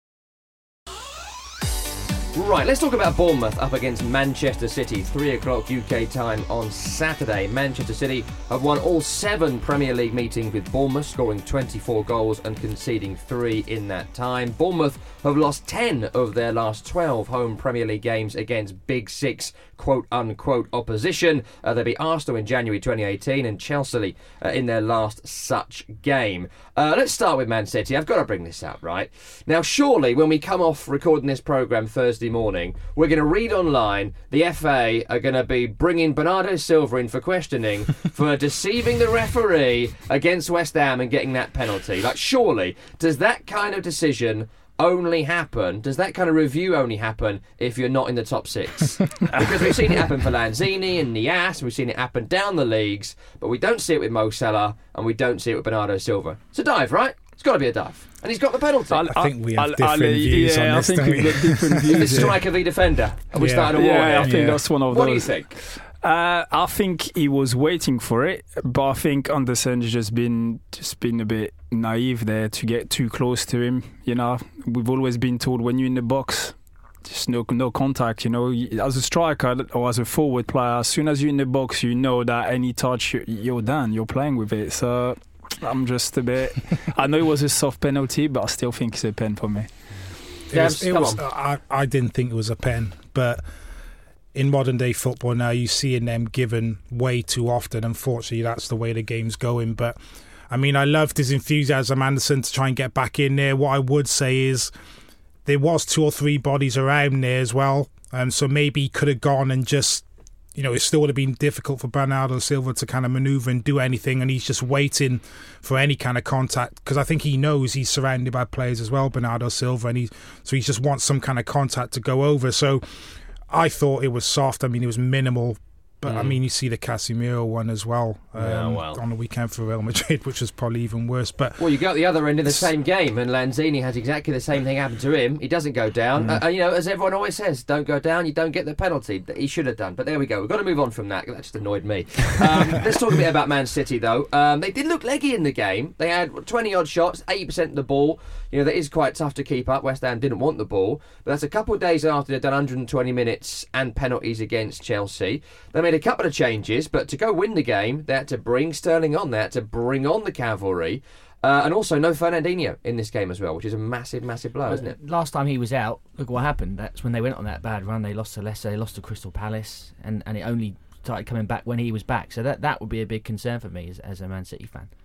Right, let's talk about Bournemouth up against Manchester City. Three o'clock U K time on Saturday. Manchester City have won all seven Premier League meetings with Bournemouth, scoring twenty-four goals and conceding three in that time. Bournemouth have lost ten of their last twelve home Premier League games against Big Six quote-unquote opposition. Uh, they beat Arsenal in January twenty eighteen and Chelsea uh, in their last such game. Uh, let's start with Man City. I've got to bring this up, right? Now, surely when we come off recording this programme Thursday morning, we're going to read online the F A are going to be bringing Bernardo Silva in for questioning for deceiving the referee against West Ham and getting that penalty. Like, surely, does that kind of decision only happen, does that kind of review only happen if you're not in the top six? Because we've seen it happen for Lanzini and Nias, we've seen it happen down the leagues, but we don't see it with Mo Salah and we don't see it with Bernardo Silva. It's a dive, right? It's got to be a dive. And he's got the penalty. I, I think we have I'll, different I'll, views yeah, on this, I think don't we? we've got different views. Is this striker v defender? Have we Yeah. started a war Yeah, here? I think Yeah. that's one of What those. do you think? Uh, I think he was waiting for it, but I think Anderson's just been just been a bit naive there to get too close to him. You know, we've always been told when you're in the box, just no no contact. You know, as a striker or as a forward player, as soon as you're in the box, you know that any touch, you're done. You're playing with it. So I'm just a bit. I know it was a soft penalty, but I still think it's a pen for me. It was, Gabs, it come was, on. I, I didn't think it was a pen, but in modern day football now, you see them given way too often. Unfortunately, that's the way the game's going. But I mean, I loved his enthusiasm, Anderson, to try and get back in there. What I would say is there was two or three bodies around there as well, um, so maybe he could have gone and just, you know, it still would have been difficult for Bernardo Silva to kind of manoeuvre and do anything, and he's just waiting for any kind of contact, because I think he knows he's surrounded by players as well, Bernardo Silva, and he so he just wants some kind of contact to go over. So I thought it was soft. I mean, it was minimal. But, Mm. I mean, you see the Casemiro one as well, um, Yeah, well. on the weekend for Real Madrid, which was probably even worse. But Well, you go at the other end of the same game, and Lanzini has exactly the same thing happen to him. He doesn't go down. Mm. Uh, you know, as everyone always says, don't go down, you don't get the penalty. That he should have done. But there we go. We've got to move on from that. That just annoyed me. Um, let's talk a bit about Man City, though. Um, they did look leggy in the game. They had twenty-odd shots, eighty percent of the ball. You know, that is quite tough to keep up. West Ham didn't want the ball. But that's a couple of days after they'd done one hundred twenty minutes and penalties against Chelsea. They made a couple of changes. But to go win the game, they had to bring Sterling on. They had to bring on the cavalry. Uh, and also no Fernandinho in this game as well, which is a massive, massive blow, isn't it? Last time he was out, look what happened. That's when they went on that bad run. They lost to Leicester, they lost to Crystal Palace, and, and it only started coming back when he was back. So that, that would be a big concern for me as, as a Man City fan.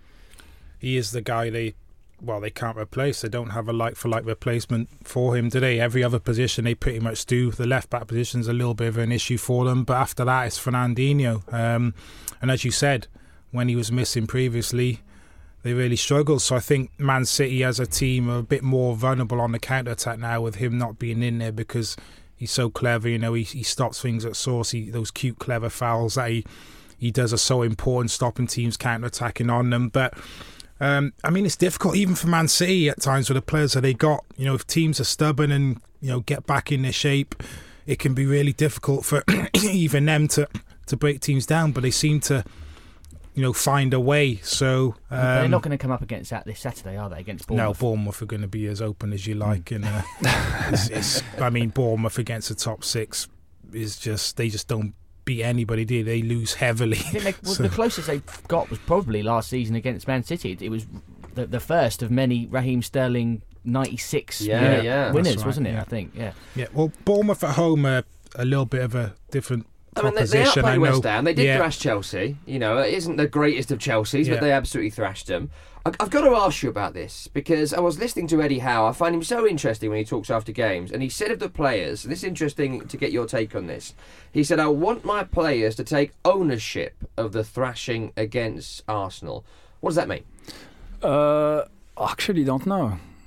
he is the guy they, well, they can't replace. They don't have a like-for-like replacement for him today. Every other position they pretty much do. The left-back position's a little bit of an issue for them, but after that it's Fernandinho. Um, and as you said, when he was missing previously, they really struggled. So I think Man City as a team are a bit more vulnerable on the counter-attack now with him not being in there, because he's so clever. You know, he, he stops things at source. He, those cute, clever fouls that he, he does are so important, stopping teams counter-attacking on them. But Um, I mean, it's difficult even for Man City at times with the players that they got. You know, if teams are stubborn and, you know, get back in their shape, it can be really difficult for even them to, to break teams down. But they seem to, you know, find a way. So um, they're not going to come up against that this Saturday, are they? Against Bournemouth? No, Bournemouth are going to be as open as you like. And uh, it's, it's, I mean, Bournemouth against the top six is just, they just don't beat anybody, do they? They lose heavily. I think they, well, So- the closest they got was probably last season against Man City. It, it was the, the first of many Raheem Sterling ninety-six Yeah, minute yeah. winners, That's right, wasn't it? yeah. I think, yeah. Yeah, well, Bournemouth at home are a little bit of a different I mean, they, they proposition. I outplayed know. West Ham. They did yeah. thrash Chelsea. You know, it isn't the greatest of Chelsea's, Yeah. but they absolutely thrashed them. I- I've got to ask you about this, because I was listening to Eddie Howe. I find him so interesting when he talks after games. And he said of the players, and this is interesting to get your take on this, he said, I want my players to take ownership of the thrashing against Arsenal. What does that mean? Uh, I actually don't know.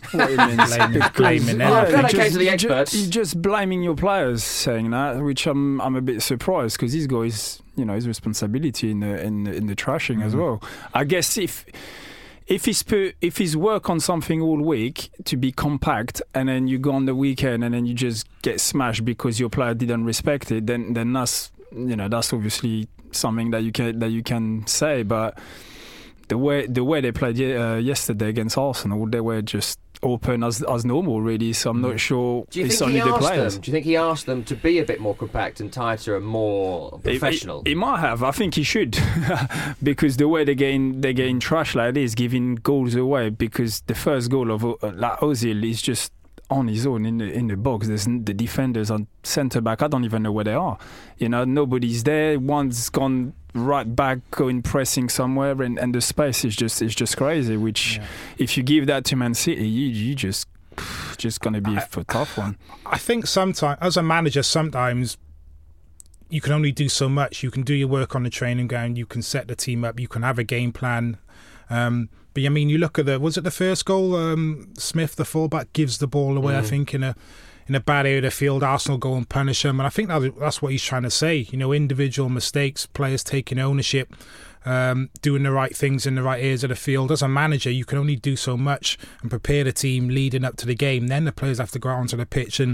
What it means. Blaming, blaming them. Well, Yeah, that came to the you experts. You're just blaming your players saying that, which I'm I'm a bit surprised because he's got his you know his responsibility in the in the, in the trashing mm-hmm. as well. I guess if. If he's put, if he's work on something all week to be compact, and then you go on the weekend and then you just get smashed because your player didn't respect it, then then that's you know that's obviously something that you can that you can say. But the way the way they played uh, yesterday against Arsenal, they were just open as as normal, really. So I'm not sure Do you it's think only he the asked players. them? Do you think he asked them to be a bit more compact and tighter and more professional? He, he, he might have. I think he should, because the way they getting they getting trash like this, giving goals away. Because the first goal of uh, like Ozil is just on his own in the in the box. There's the defenders on centre back. I don't even know where they are. You know, nobody's there. One's gone right back, going pressing somewhere, and, and the space is just is just crazy. Which, yeah. if you give that to Man City, you you just just going to be I, a tough one. I think sometimes, as a manager, sometimes you can only do so much. You can do your work on the training ground. You can set the team up. You can have a game plan. Um, but I mean, you look at the was it the first goal? Um, Smith, the fullback, gives the ball away. Mm. I think in a in a bad area of the field. Arsenal go and punish him, and I think that, that's what he's trying to say. You know, individual mistakes, players taking ownership, um, doing the right things in the right areas of the field. As a manager, you can only do so much and prepare the team leading up to the game. Then the players have to go out onto the pitch and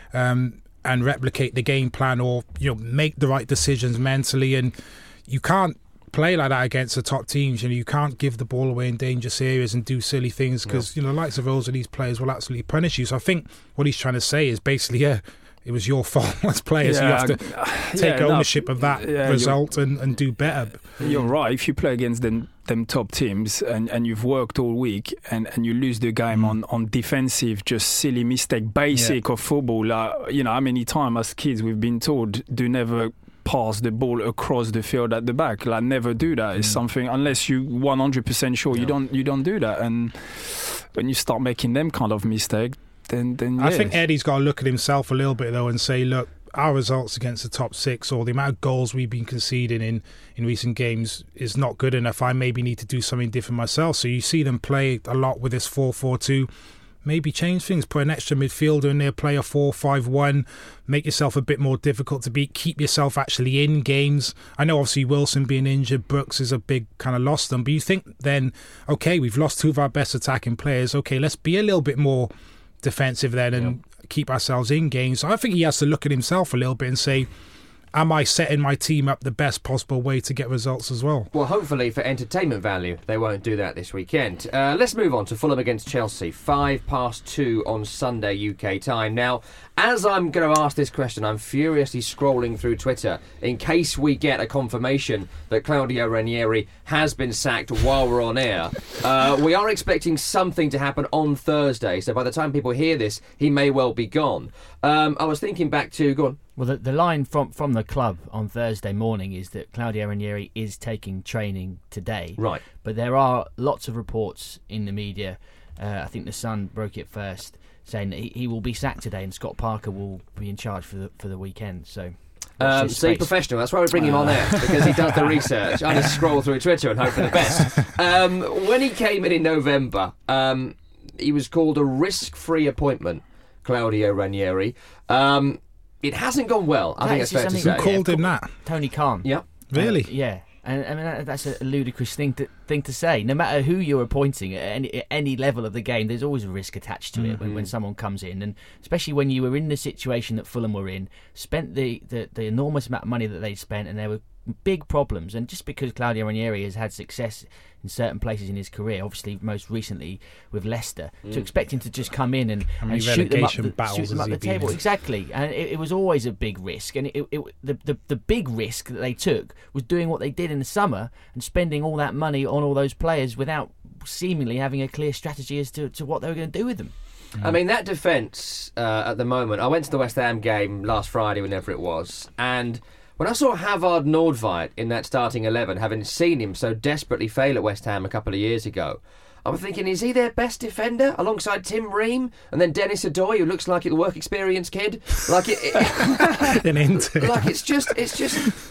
um, and replicate the game plan, or you know, make the right decisions mentally. And you can't play like that against the top teams. You know, you can't give the ball away in dangerous areas and do silly things, because no. you know, the likes of those of these players will absolutely punish you. So I think what he's trying to say is basically, yeah, it was your fault as players. Yeah, you have to uh, take yeah, ownership no, of that yeah, result and, and do better. You're right. If you play against them, them top teams and, and you've worked all week and, and you lose the game mm. on, on defensive, just silly mistake, basic yeah. of football. Uh, you know, how many times as kids we've been told, do never pass the ball across the field at the back. Like, never do that. Mm. It's something, unless you one hundred percent sure, no. you don't you don't do that. And when you start making them kind of mistake, then then I yes. think Eddie's got to look at himself a little bit though and say, look, our results against the top six, or the amount of goals we've been conceding in, in recent games, is not good enough. I maybe need to do something different myself. So you see them play a lot with this four four two. Maybe change things, put an extra midfielder in there, play a four five one, make yourself a bit more difficult to beat, keep yourself actually in games. I know obviously Wilson being injured, Brooks is a big kind of loss them, but you think then, okay, we've lost two of our best attacking players, okay, let's be a little bit more defensive then and yeah. keep ourselves in games. So I think he has to look at himself a little bit and say, am I setting my team up the best possible way to get results as well? Well, hopefully for entertainment value, they won't do that this weekend. Uh, let's move on to Fulham against Chelsea. Five past two on Sunday U K time. Now, as I'm going to ask this question, I'm furiously scrolling through Twitter in case we get a confirmation that Claudio Ranieri has been sacked while we're on air. Uh, we are expecting something to happen on Thursday, so by the time people hear this, he may well be gone. Um, I was thinking back to... Go on. Well, the, the line from, from the club on Thursday morning is that Claudio Ranieri is taking training today. Right. But there are lots of reports in the media. Uh, I think The Sun broke it first, saying that he, he will be sacked today and Scott Parker will be in charge for the for the weekend. So, um, see, professional. That's why we bring him on air, because he does the research. I just scroll through Twitter and hope for the best. Um, when he came in in November, um, he was called a risk-free appointment, Claudio Ranieri. Um, It hasn't gone well, I that think it's fair to say. Who called him that? Tony Khan. Yep. Really? Uh, yeah. And I mean, that, that's a ludicrous thing to thing to say. No matter who you're appointing at any, at any level of the game, there's always a risk attached to it mm-hmm. when, when someone comes in. And especially when you were in the situation that Fulham were in, spent the, the, the enormous amount of money that they spent, and there were big problems. And just because Claudio Ranieri has had success in certain places in his career, obviously most recently with Leicester, mm. to expect him to just come in and, and shoot them up the, shoot them up the table. Exactly. And it, it was always a big risk. And it, it, the, the, the big risk that they took was doing what they did in the summer and spending all that money on all those players without seemingly having a clear strategy as to, to what they were going to do with them. I mean, that defence uh, at the moment, I went to the West Ham game last Friday, whenever it was, and when I saw Havard Nordveit in that starting eleven, having seen him so desperately fail at West Ham a couple of years ago, I was thinking, is he their best defender alongside Tim Ream and then Dennis Adoy, who looks like a work experience kid? Like it, it An intern. Like it's just, it's just.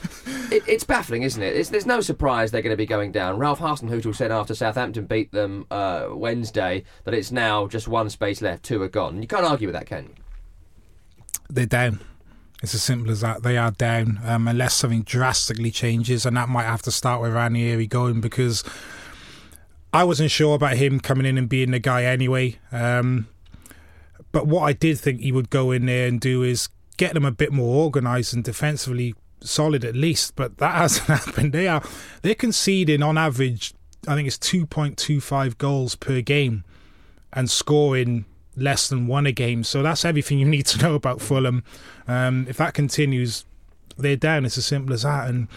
it, it's baffling, isn't it? It's, there's no surprise they're going to be going down. Ralph Hasenhüttl said after Southampton beat them uh, Wednesday that it's now just one space left, two are gone. You can't argue with that, can you? They're down. It's as simple as that. They are down, um, unless something drastically changes, and that might have to start with Ranieri going, because I wasn't sure about him coming in and being the guy anyway. Um, but what I did think he would go in there and do is get them a bit more organised and defensively solid at least. But that hasn't happened. They are they're conceding on average, I think it's two point two five goals per game, and scoring less than one a game. So that's everything you need to know about Fulham. Um, if that continues, they're down. It's as simple as that. And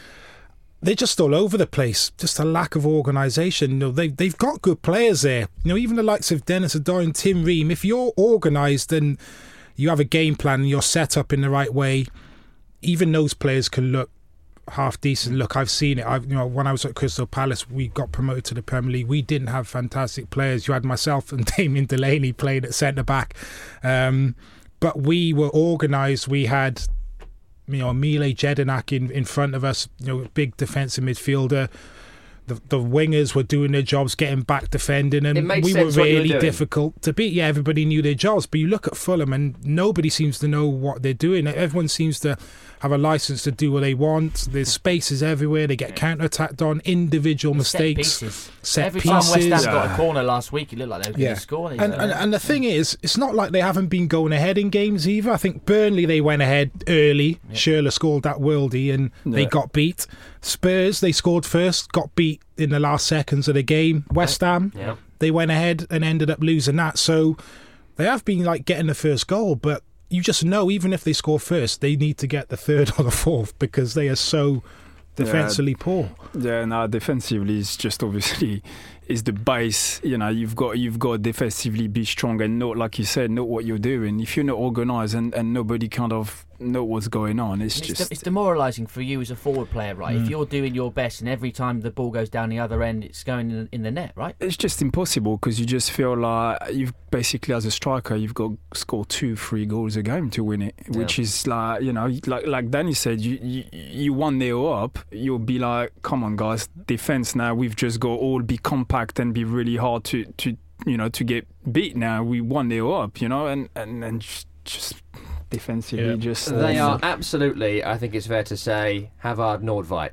they're just all over the place. Just a lack of organisation. You know, they, they've got good players there. You know, even the likes of Dennis Adair and Tim Ream, if you're organised and you have a game plan and you're set up in the right way, even those players can look half decent. Look, I've seen it. I've, you know, when I was at Crystal Palace, we got promoted to the Premier League. We didn't have fantastic players. You had myself and Damien Delaney playing at centre back, um, but we were organised. We had, you know, Mile Jedinak in, in front of us. You know, big defensive midfielder. The, the wingers were doing their jobs, getting back, defending, and we were really difficult to beat. Yeah, everybody knew their jobs, but you look at Fulham and nobody seems to know what they're doing. Everyone seems to have a licence to do what they want. There's spaces everywhere. They get yeah. counter-attacked on, individual mistakes, set pieces. Set Every pieces. time West Ham got a corner last week, it looked like they were going yeah. to score. And, and, and the thing is, it's not like they haven't been going ahead in games either. I think Burnley, they went ahead early. Yeah. Schürrle scored that worldie and yeah. they got beat. Spurs, they scored first, got beat in the last seconds of the game. West Ham, yeah. they went ahead and ended up losing that. So they have been like getting the first goal, but you just know even if they score first, they need to get the third or the fourth because they are so defensively yeah. poor. Yeah, no, defensively is just obviously is the base. You know, you've got you've got to defensively be strong and know, like you said, know what you're doing. If you're not organised and, and nobody kind of know what's going on, it's it's just de- it's demoralising for you as a forward player, right? Mm. If you're doing your best and every time the ball goes down the other end, it's going in, in the net, right? It's just impossible because you just feel like you've basically, as a striker, you've got to score two, three goals a game to win it, yeah. which is like, you know, like like Danny said, you you, you one nil up, you'll be like, come on, guys, defence now. We've just got to all be compact and be really hard to, to you know to get beat. Now we one nil up, you know, and and, and just. just defensively yeah. just uh, they are absolutely, I think it's fair to say, Havard Nordveit.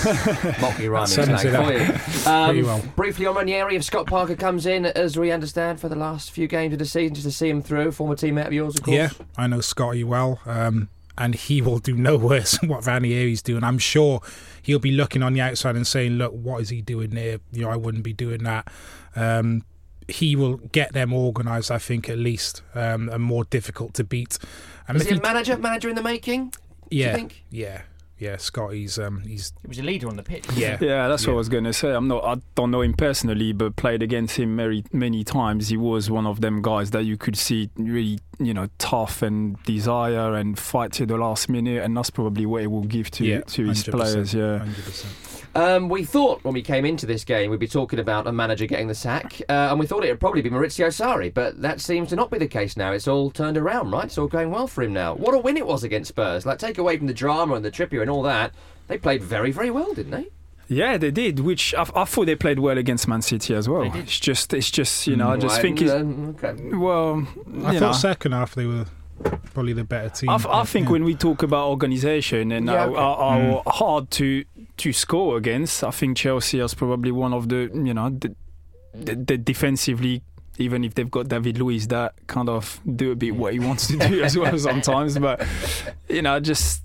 Motley rhyming slang for you. Um, well. Briefly on Ranieri, if Scott Parker comes in, as we understand, for the last few games of the season, just to see him through, former teammate of yours, of course. Yeah, I know Scotty well, um, and he will do no worse than what Ranieri's doing. I'm sure he'll be looking on the outside and saying, look, what is he doing there? You know, I wouldn't be doing that. Um, he will get them organised, I think, at least, um, and more difficult to beat. And is he a manager, manager in the making? Yeah, do you think? yeah, yeah. Scotty's, um, he's. He was a leader on the pitch. Yeah, yeah. That's yeah. what I was going to say. I'm not. I don't know him personally, but played against him many, many times. He was one of them guys that you could see really, you know, tough and desire and fight to the last minute, and that's probably what he will give to yeah, to his players. Yeah. one hundred percent. Um, we thought when we came into this game we'd be talking about a manager getting the sack, uh, and we thought it would probably be Maurizio Sarri, but that seems to not be the case now. It's all turned around, right? It's all going well for him now. What a win it was against Spurs. Like, take away from the drama and the Trippier and all that, they played very, very well, didn't they? Yeah, they did. Which I, I thought they played well against Man City as well. It's just, it's just, you know, I just right, think it's um, okay. well. I you thought know. second half they were probably the better team. I, I think yeah. when we talk about organisation and yeah, how, okay. how, how mm. hard to to score against, I think Chelsea is probably one of the, you know, the, the, the defensively, even if they've got David Luiz that kind of do a bit what he wants to do as well sometimes, but you know, just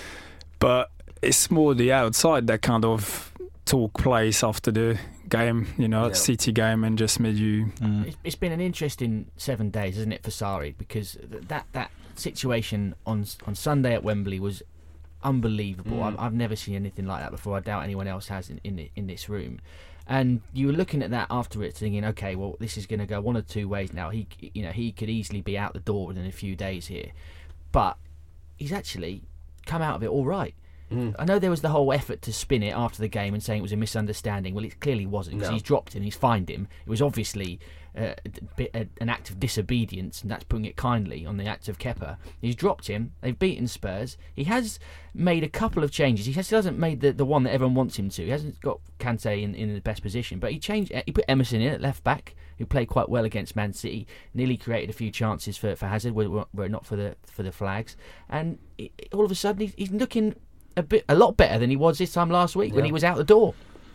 but it's more the outside that kind of took place after the game, you know, yeah. City game, and just made you. Mm. It's been an interesting seven days, isn't it, for Sarri? Because that that situation on on Sunday at Wembley was unbelievable. Mm. I've, I've never seen anything like that before. I doubt anyone else has in in, in this room. And you were looking at that after it, thinking, okay, well, this is going to go one of two ways now. He, you know, he could easily be out the door within a few days here, but he's actually come out of it all right. Mm. I know there was the whole effort to spin it after the game and saying it was a misunderstanding. Well, it clearly wasn't, because no. he's dropped him, he's fined him. It was obviously uh, a, a, an act of disobedience, and that's putting it kindly on the act of Kepa. He's dropped him. They've beaten Spurs. He has made a couple of changes. He has, still hasn't made the, the one that everyone wants him to. He hasn't got Kante in, in the best position, but he changed. He put Emerson in at left back, who played quite well against Man City. Nearly created a few chances for, for Hazard, were, were not for the for the flags. And it, all of a sudden, he's, he's looking a bit, a lot better than he was this time last week yeah. when he was out the door.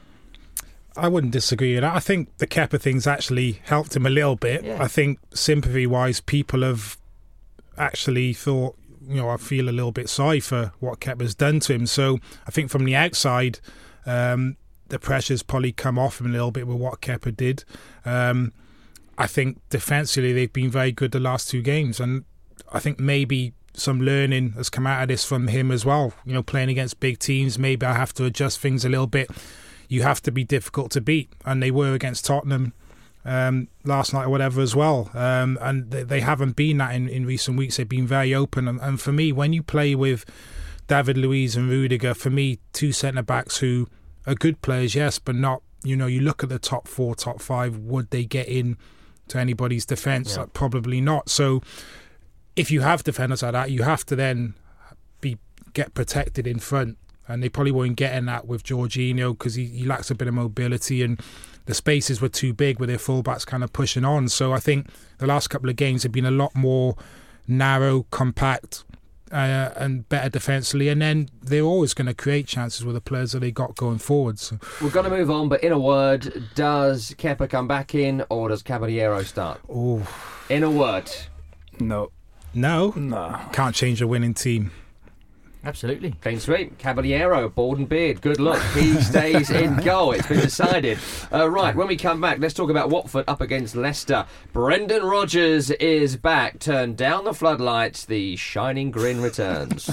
I wouldn't disagree with that. I think the Kepa thing's actually helped him a little bit. Yeah. I think sympathy-wise, people have actually thought, you know, I feel a little bit sorry for what Kepa's done to him. So I think from the outside, um, the pressure's probably come off him a little bit with what Kepa did. Um, I think defensively they've been very good the last two games, and I think maybe some learning has come out of this from him as well. You know, playing against big teams, maybe I have to adjust things a little bit. You have to be difficult to beat, and they were against Tottenham um, last night or whatever as well. Um, and they, they haven't been that in, in recent weeks. They've been very open. And, and for me, when you play with David Luiz and Rudiger, for me, two centre-backs who are good players, yes, but not, you know, you look at the top four, top five, would they get in to anybody's defence? Yeah. Like, probably not. So if you have defenders like that, you have to then be get protected in front. And they probably weren't getting that with Jorginho because he, he lacks a bit of mobility, and the spaces were too big with their fullbacks kind of pushing on. So I think the last couple of games have been a lot more narrow, compact, uh, and better defensively. And then they're always going to create chances with the players that they got going forward. So. We're going to move on, but in a word, does Kepa come back in or does Caballero start? Oh, in a word. No. No? No. Can't change a winning team. Absolutely. Clean sweep. Caballero, bald and beard. Good luck. He stays in goal. It's been decided. Uh, right, when we come back, let's talk about Watford up against Leicester. Brendan Rodgers is back. Turn down the floodlights. The shining grin returns.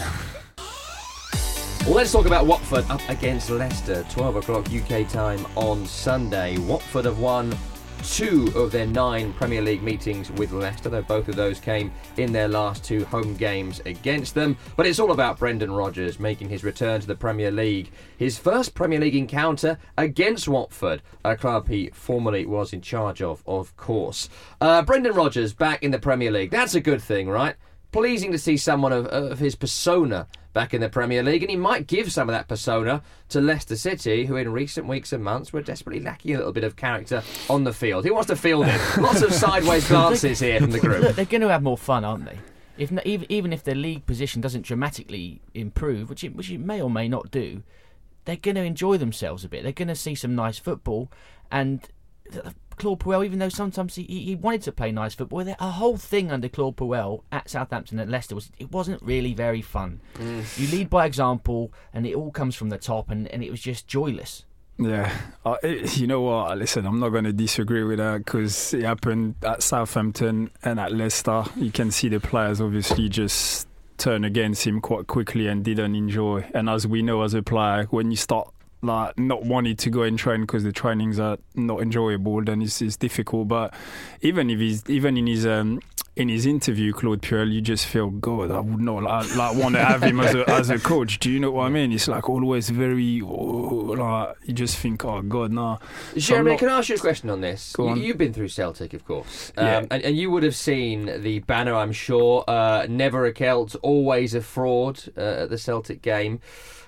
Well, let's talk about Watford up against Leicester. twelve o'clock U K time on Sunday. Watford have won two of their nine Premier League meetings with Leicester, though both of those came in their last two home games against them. But it's all about Brendan Rodgers making his return to the Premier League. His first Premier League encounter against Watford, a club he formerly was in charge of, of course. Uh, Brendan Rodgers back in the Premier League. That's a good thing, right? Pleasing to see someone of, of his persona back in the Premier League, and he might give some of that persona to Leicester City, who in recent weeks and months were desperately lacking a little bit of character on the field. Who wants to field it? Lots of sideways glances here from the group. Look, they're going to have more fun, aren't they? If not, even, even if their league position doesn't dramatically improve, which it, which it may or may not do, they're going to enjoy themselves a bit. They're going to see some nice football, and Claude Puel, even though sometimes he, he wanted to play nice football, a whole thing under Claude Puel at Southampton and Leicester was it wasn't really very fun. Mm. You lead by example, and it all comes from the top, and, and it was just joyless. Yeah, uh, it, you know what? Listen, I'm not going to disagree with that because it happened at Southampton and at Leicester. You can see the players obviously just turn against him quite quickly and didn't enjoy. And as we know as a player, when you start like not wanting to go and train because the trainings are not enjoyable, then it's, it's difficult. But even if he's even in his um, in his interview, Claude Puel, you just feel, God, I would not like, like want to have him as a as a coach. Do you know what I mean? It's like always very oh, like you just think, oh God, nah. Jeremy, so not... can I ask you a question on this? Go on. You, you've been through Celtic, of course, um, yeah. and, and you would have seen the banner, I'm sure. Uh, never a Celt, always a fraud uh, at the Celtic game.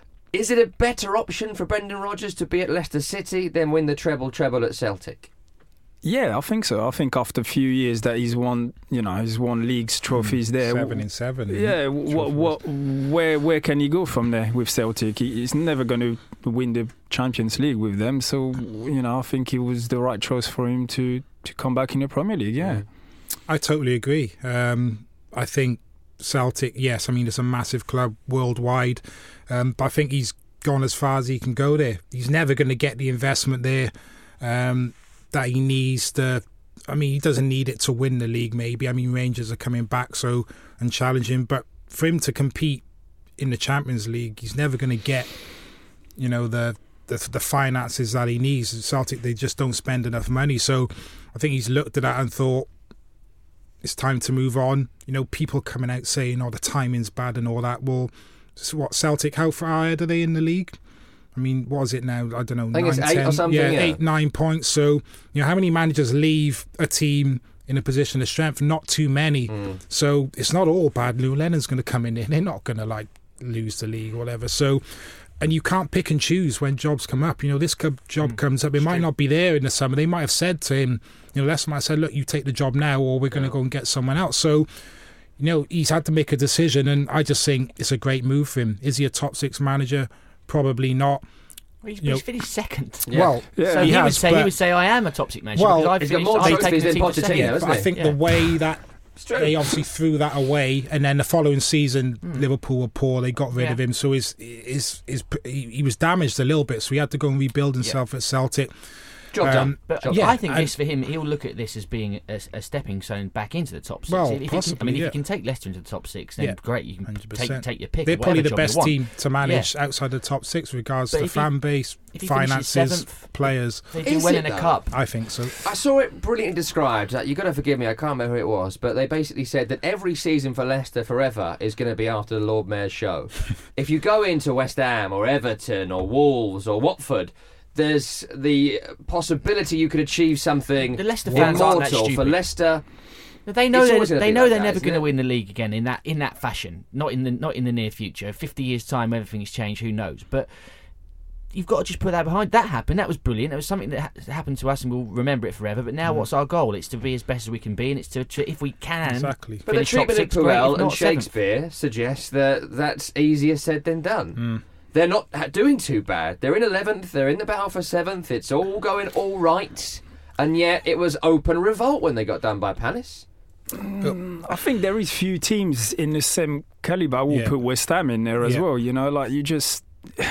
Is it a better option for Brendan Rodgers to be at Leicester City than win the treble treble at Celtic? Yeah, I think so. I think after a few years that he's won, you know, he's won leagues, trophies mm, there. Seven in seven. Yeah, what, what, where, where can he go from there with Celtic? He, he's never going to win the Champions League with them. So, you know, I think it was the right choice for him to, to come back in the Premier League. Yeah, I totally agree. Um, I think Celtic, yes, I mean, it's a massive club worldwide. Um, but I think he's gone as far as he can go there. He's never going to get the investment there um, that he needs to. I mean, he doesn't need it to win the league, maybe. I mean, Rangers are coming back so and challenging. But for him to compete in the Champions League, he's never going to get, you know, the, the the finances that he needs. Celtic, they just don't spend enough money. So I think he's looked at that and thought, it's time to move on. You know, people coming out saying, oh, the timing's bad and all that. Well, what Celtic, how far ahead are they in the league? I mean, what is it now? I don't know. I think nine, it's eight ten, or something. Yeah, yeah, eight, nine points. So, you know, how many managers leave a team in a position of strength? Not too many. Mm. So it's not all bad. Lou Lennon's going to come in. They're not going to like lose the league or whatever. So, and you can't pick and choose when jobs come up. You know, this job mm. comes up. It might not be there in the summer. They might have said to him, you know, Leicester might have said, look, you take the job now, or we're going to yeah. go and get someone else. So, you know, he's had to make a decision, and I just think it's a great move for him. Is he a top six manager? Probably not. Well, he's, he's finished second. Yeah. Well, yeah. so he, he has, would say he would say I am a top six manager. Well, I've he's finished, got more I've trophies than Pochettino, yeah, hasn't I he? think yeah. the way that they obviously threw that away, and then the following season mm. Liverpool were poor. They got rid yeah. of him, so his, his, his, he, he was damaged a little bit. So he had to go and rebuild himself yeah. at Celtic. Job um, done. But Job yeah, done. I think this for him, he'll look at this as being a, a stepping stone back into the top six. Well, if possibly, he can, I mean, yeah. if you can take Leicester into the top six, then yeah. great. You can take, take your pick. They're probably the job best you want. team to manage yeah. outside the top six, regards but to fan he, base, finances, seventh, players. They do well in a cup. I think so. I saw it brilliantly described. You've got to forgive me, I can't remember who it was, but they basically said that every season for Leicester forever is going to be after the Lord Mayor's show. If you go into West Ham or Everton or Wolves or Watford, there's the possibility you could achieve something the Leicester fans aren't that immortal stupid. for Leicester. They know they're, they know like they're that, never going to it? win the league again in that in that fashion. Not in the not in the near future. Fifty years time, everything's changed. Who knows? But you've got to just put that behind. That happened. That was brilliant. It was something that ha- happened to us, and we'll remember it forever. But now, mm. what's our goal? It's to be as best as we can be, and it's to, to if we can. Exactly. But the treatment of Puel and Shakespeare seventh. suggests that that's easier said than done. Mm. They're not doing too bad. They're in eleventh. They're in the battle for seventh. It's all going all right. And yet it was open revolt when they got done by Palace. Mm, I think there is few teams in the same calibre. I will yeah. put West Ham in there as yeah. well. You know, like you just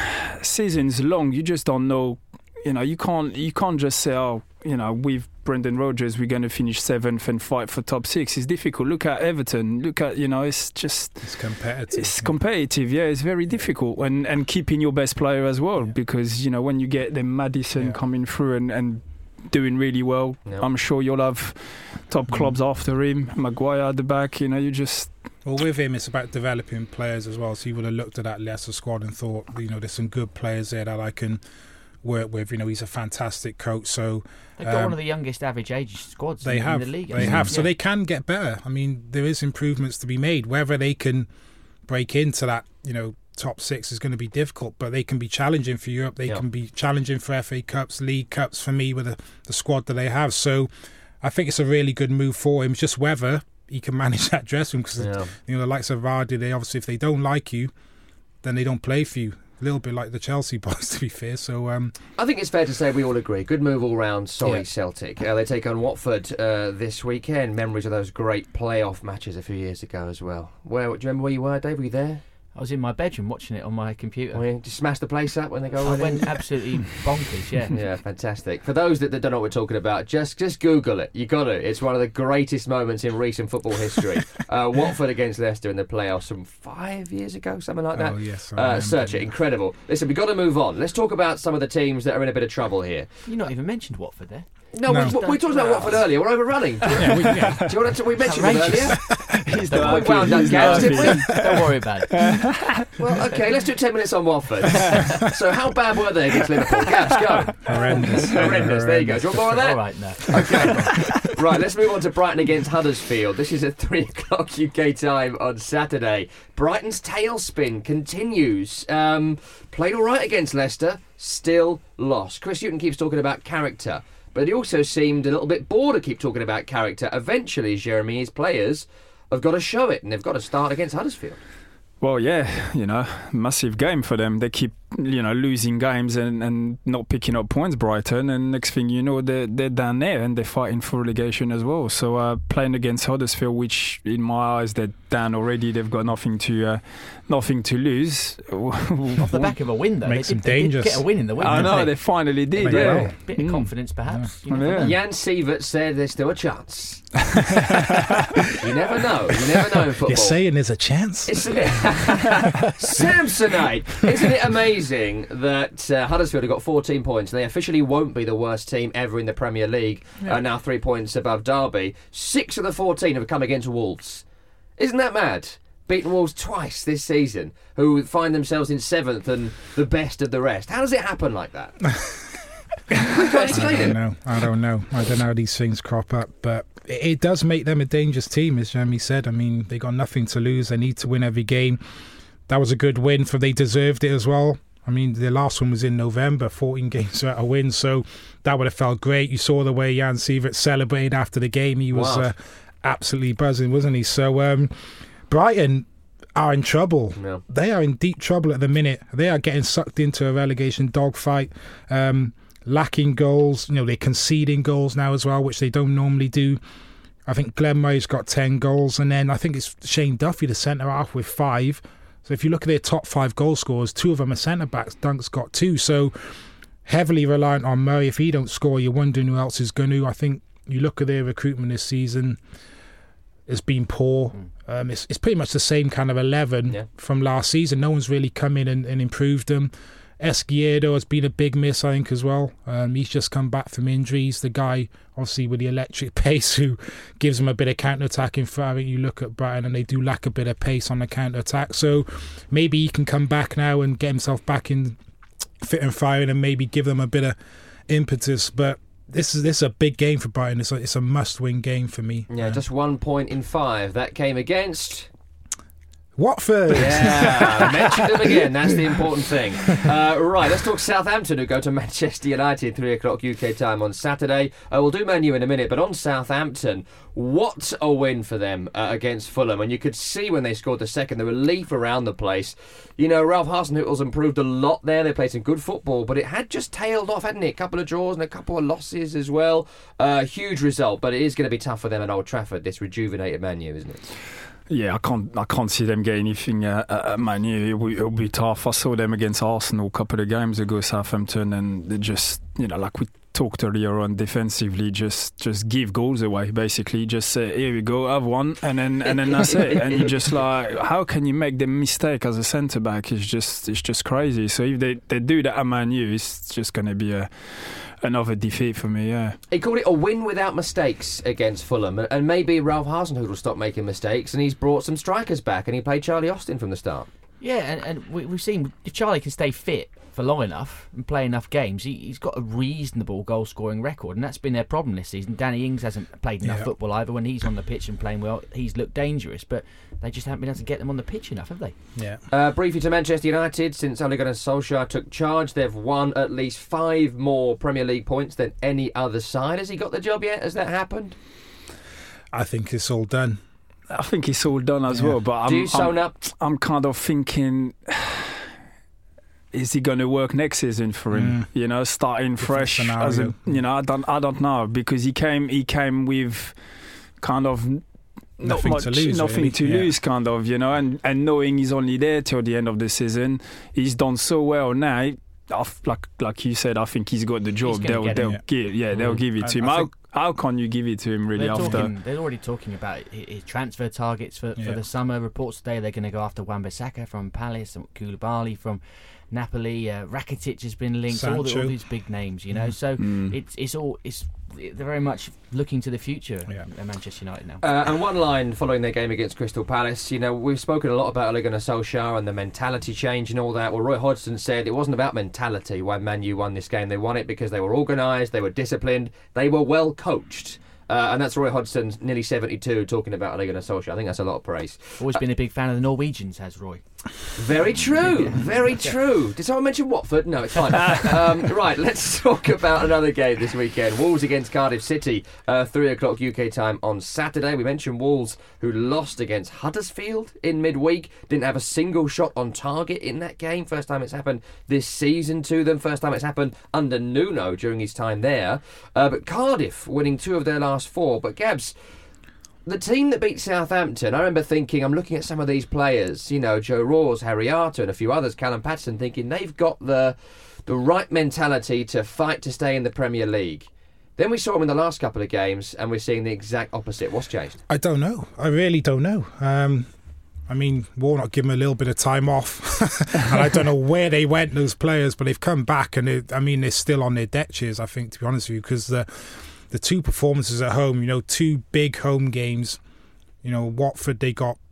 seasons long. You just don't know. You know, you can't you can't just say, oh, you know, with Brendan Rodgers, we're going to finish seventh and fight for top six. It's difficult. Look at Everton. Look at, you know, it's just it's competitive. It's competitive. Yeah, it's very difficult, and and keeping your best player as well, yeah. because you know when you get the Maddison yeah. coming through and and doing really well, yep. I'm sure you'll have top mm. clubs after him. Maguire at the back. You know, you just. Well, with him, it's about developing players as well. So he would have looked at that Leicester squad and thought, you know, there's some good players there that I can work with. You know, he's a fantastic coach. So they've got um, one of the youngest average age squads they in, have, in the league. They have. Yeah. So they can get better. I mean, there is improvements to be made. Whether they can break into that, you know, top six is going to be difficult, but they can be challenging for Europe. They yeah. can be challenging for F A Cups, League Cups for me with the, the squad that they have. So I think it's a really good move for him. Just whether he can manage that dressing room, because yeah. you know the likes of Vardy, they obviously if they don't like you, then they don't play for you. A little bit like the Chelsea boys, to be fair. So um, I think it's fair to say we all agree. Good move all round. Sorry, yeah. Celtic. Uh, they take on Watford uh, this weekend. Memories of those great playoff matches a few years ago as well. Where do you remember where you were, Dave? Were you there? I was in my bedroom watching it on my computer. Oh, yeah. Did you smash the place up when they go? I went absolutely bonkers. Yeah, yeah, fantastic. For those that, that don't know what we're talking about, just just Google it. You got it. It's one of the greatest moments in recent football history. uh, Watford against Leicester in the playoffs from five years ago, something like that. Oh yes, uh, search it. Incredible. Listen, we've got to move on. Let's talk about some of the teams that are in a bit of trouble here. You not even mentioned Watford there. No, no. We, we talked about Watford earlier. We're overrunning. Do you, yeah, we, yeah. do you want to? We mentioned them earlier. He's we wound up gaps, didn't we? Don't worry about it. Well, okay, let's do ten minutes on Watford. So, how bad were they against Liverpool? Gaps, go. Horrendous. Horrendous. There you go. Do you want more of that? All right, no. Okay. Right, let's move on to Brighton against Huddersfield. This is at three o'clock U K time on Saturday. Brighton's tailspin continues. Um, played all right against Leicester, still lost. Chris Hughton keeps talking about character, but he also seemed a little bit bored to keep talking about character. Eventually, Jeremy, his players have got to show it, and they've got to start against Huddersfield. Well, yeah, you know, massive game for them. They keep, you know, losing games and, and not picking up points, Brighton, and next thing you know, they're, they're down there and they're fighting for relegation as well. So uh, playing against Huddersfield, which in my eyes, they're down already, they've got nothing to uh, nothing to lose. Off the back of a win, though. Makes they them did, they dangerous. did get a win in the win. I know, they? they finally did, yeah. yeah. Well. Bit of mm. confidence, perhaps. Yeah. You know, Yeah. Jan Sievert said there's still a chance. You never know. You never know in football. You're saying there's a chance? Isn't it? Samsonite. Isn't it amazing that uh, Huddersfield have got fourteen points? They officially won't be the worst team ever in the Premier League. Yeah. Uh, now three points above Derby. Six of the fourteen have come against Wolves. Isn't that mad? beaten Wolves twice this season, who find themselves in seventh and the best of the rest. How does it happen like that? I can't explain I don't it. know. I don't know. I don't know how these things crop up, but it, it does make them a dangerous team, as Jeremy said. I mean, they got nothing to lose. They need to win every game. That was a good win for they deserved it as well. I mean, the last one was in November, fourteen games without a win, so that would have felt great. You saw the way Jan Sievert celebrated after the game. He was Wow. uh, absolutely buzzing, wasn't he? So um, Brighton are in trouble. Yeah. They are in deep trouble at the minute. They are getting sucked into a relegation dogfight, um, lacking goals. You know, they're conceding goals now as well, which they don't normally do. I think Glenn Murray's got ten goals, and then I think it's Shane Duffy, the centre half, with five. So if you look at their top five goal scorers, two of them are centre-backs. Dunk's got two. So heavily reliant on Murray. If he don't score, you're wondering who else is going to. I think you look at their recruitment this season, it's been poor. Mm. Um, it's, it's pretty much the same kind of eleven yeah. from last season. No one's really come in and, and improved them. Esquierdo has been a big miss, I think, as well. Um, he's just come back from injuries. The guy, obviously, with the electric pace, who gives them a bit of counter-attack in front. I think you look at Brighton and they do lack a bit of pace on the counter-attack. So maybe he can come back now and get himself back in fit and firing and maybe give them a bit of impetus. But this is this is a big game for Brighton. It's a, it's a must-win game for me. Yeah, just one point in five. That came against Watford. Yeah, mentioned them again. That's the important thing. Uh, right, let's talk Southampton, who go to Manchester United, three o'clock U K time on Saturday. Uh, we'll do Man U in a minute, but on Southampton, what a win for them uh, against Fulham. And you could see when they scored the second, the relief around the place. You know, Ralph Hasenhüttl's improved a lot there. They played some good football, but it had just tailed off, hadn't it? A couple of draws and a couple of losses as well. Uh, huge result, but it is going to be tough for them at Old Trafford, this rejuvenated Man U, isn't it? Yeah, I can't. I can't see them getting anything uh, at Man U. It'll, it'll be tough. I saw them against Arsenal a couple of games ago, Southampton, and they just, you know, like we talked earlier on, defensively, just just give goals away. Basically, just say, "Here we go, have one," and then and then that's it. And you just like, how can you make the mistake as a centre back? It's just it's just crazy. So if they, they do that at Man U, it's just going to be a. Another defeat for me, yeah. He called it a win without mistakes against Fulham, and maybe Ralph Hasenhüttl will stop making mistakes, and he's brought some strikers back, and he played Charlie Austin from the start. Yeah, and, and we, we've seen if Charlie can stay fit for long enough and play enough games, he, he's got a reasonable goal-scoring record, and that's been their problem this season. Danny Ings hasn't played enough yeah. football either. When he's on the pitch and playing well, he's looked dangerous, but they just haven't been able to get them on the pitch enough, have they? Yeah. Uh, briefly to Manchester United, since Ole Gunnar Solskjaer took charge, they've won at least five more Premier League points than any other side. Has he got the job yet? Has that happened? I think it's all done. I think it's all done as yeah. well. But I'm, Do you sewn I'm, up? I'm kind of thinking, is he going to work next season for him? Mm. You know, starting Different fresh as a, you know, I don't, I don't know, because he came, he came with kind of nothing much, to lose, nothing really. to yeah. lose, kind of, you know, and, and knowing he's only there till the end of the season, he's done so well now. I've, like like you said, I think he's got the job. They'll they'll it. give yeah they'll Mm. give it to I, him. I How, how can you give it to him really they're after? Talking, they're already talking about his transfer targets for, yeah. for the summer. Reports today they're going to go after Wan-Bissaka from Palace, and Koulibaly from Napoli. Uh, Rakitic has been linked. All, the, all these big names, you know. Mm. So mm. it's it's all it's they're very much looking to the future yeah. at Manchester United now. Uh, and one line following their game against Crystal Palace, you know, we've spoken a lot about Ole Gunnar Solskjaer and the mentality change and all that. Well, Roy Hodgson said it wasn't about mentality why Man U won this game. They won it because they were organised, they were disciplined, they were well coached. Uh, and that's Roy Hodgson, nearly seventy-two, talking about Ole Gunnar Solskjaer. I think that's a lot of praise. Always uh, been a big fan of the Norwegians, has Roy. Very true, very true. Did someone mention Watford? No, it's fine. um, right, let's talk about another game this weekend. Wolves against Cardiff City, uh, three o'clock U K time on Saturday. We mentioned Wolves, who lost against Huddersfield in midweek. Didn't have a single shot on target in that game. First time it's happened this season to them. First time it's happened under Nuno during his time there. Uh, but Cardiff winning two of their last four. But Gabs, the team that beat Southampton, I remember thinking, I'm looking at some of these players, you know, Joe Rawls, Harry Arter and a few others, Callum Patterson, thinking they've got the the right mentality to fight to stay in the Premier League. Then we saw them in the last couple of games and we're seeing the exact opposite. What's changed? I don't know. I really don't know. Um, I mean, Warnock gave them a little bit of time off. And I don't know where they went, those players, but they've come back and, it, I mean, they're still on their deck chairs, I think, to be honest with you, because the... The two performances at home, you know, two big home games. You know, Watford, they got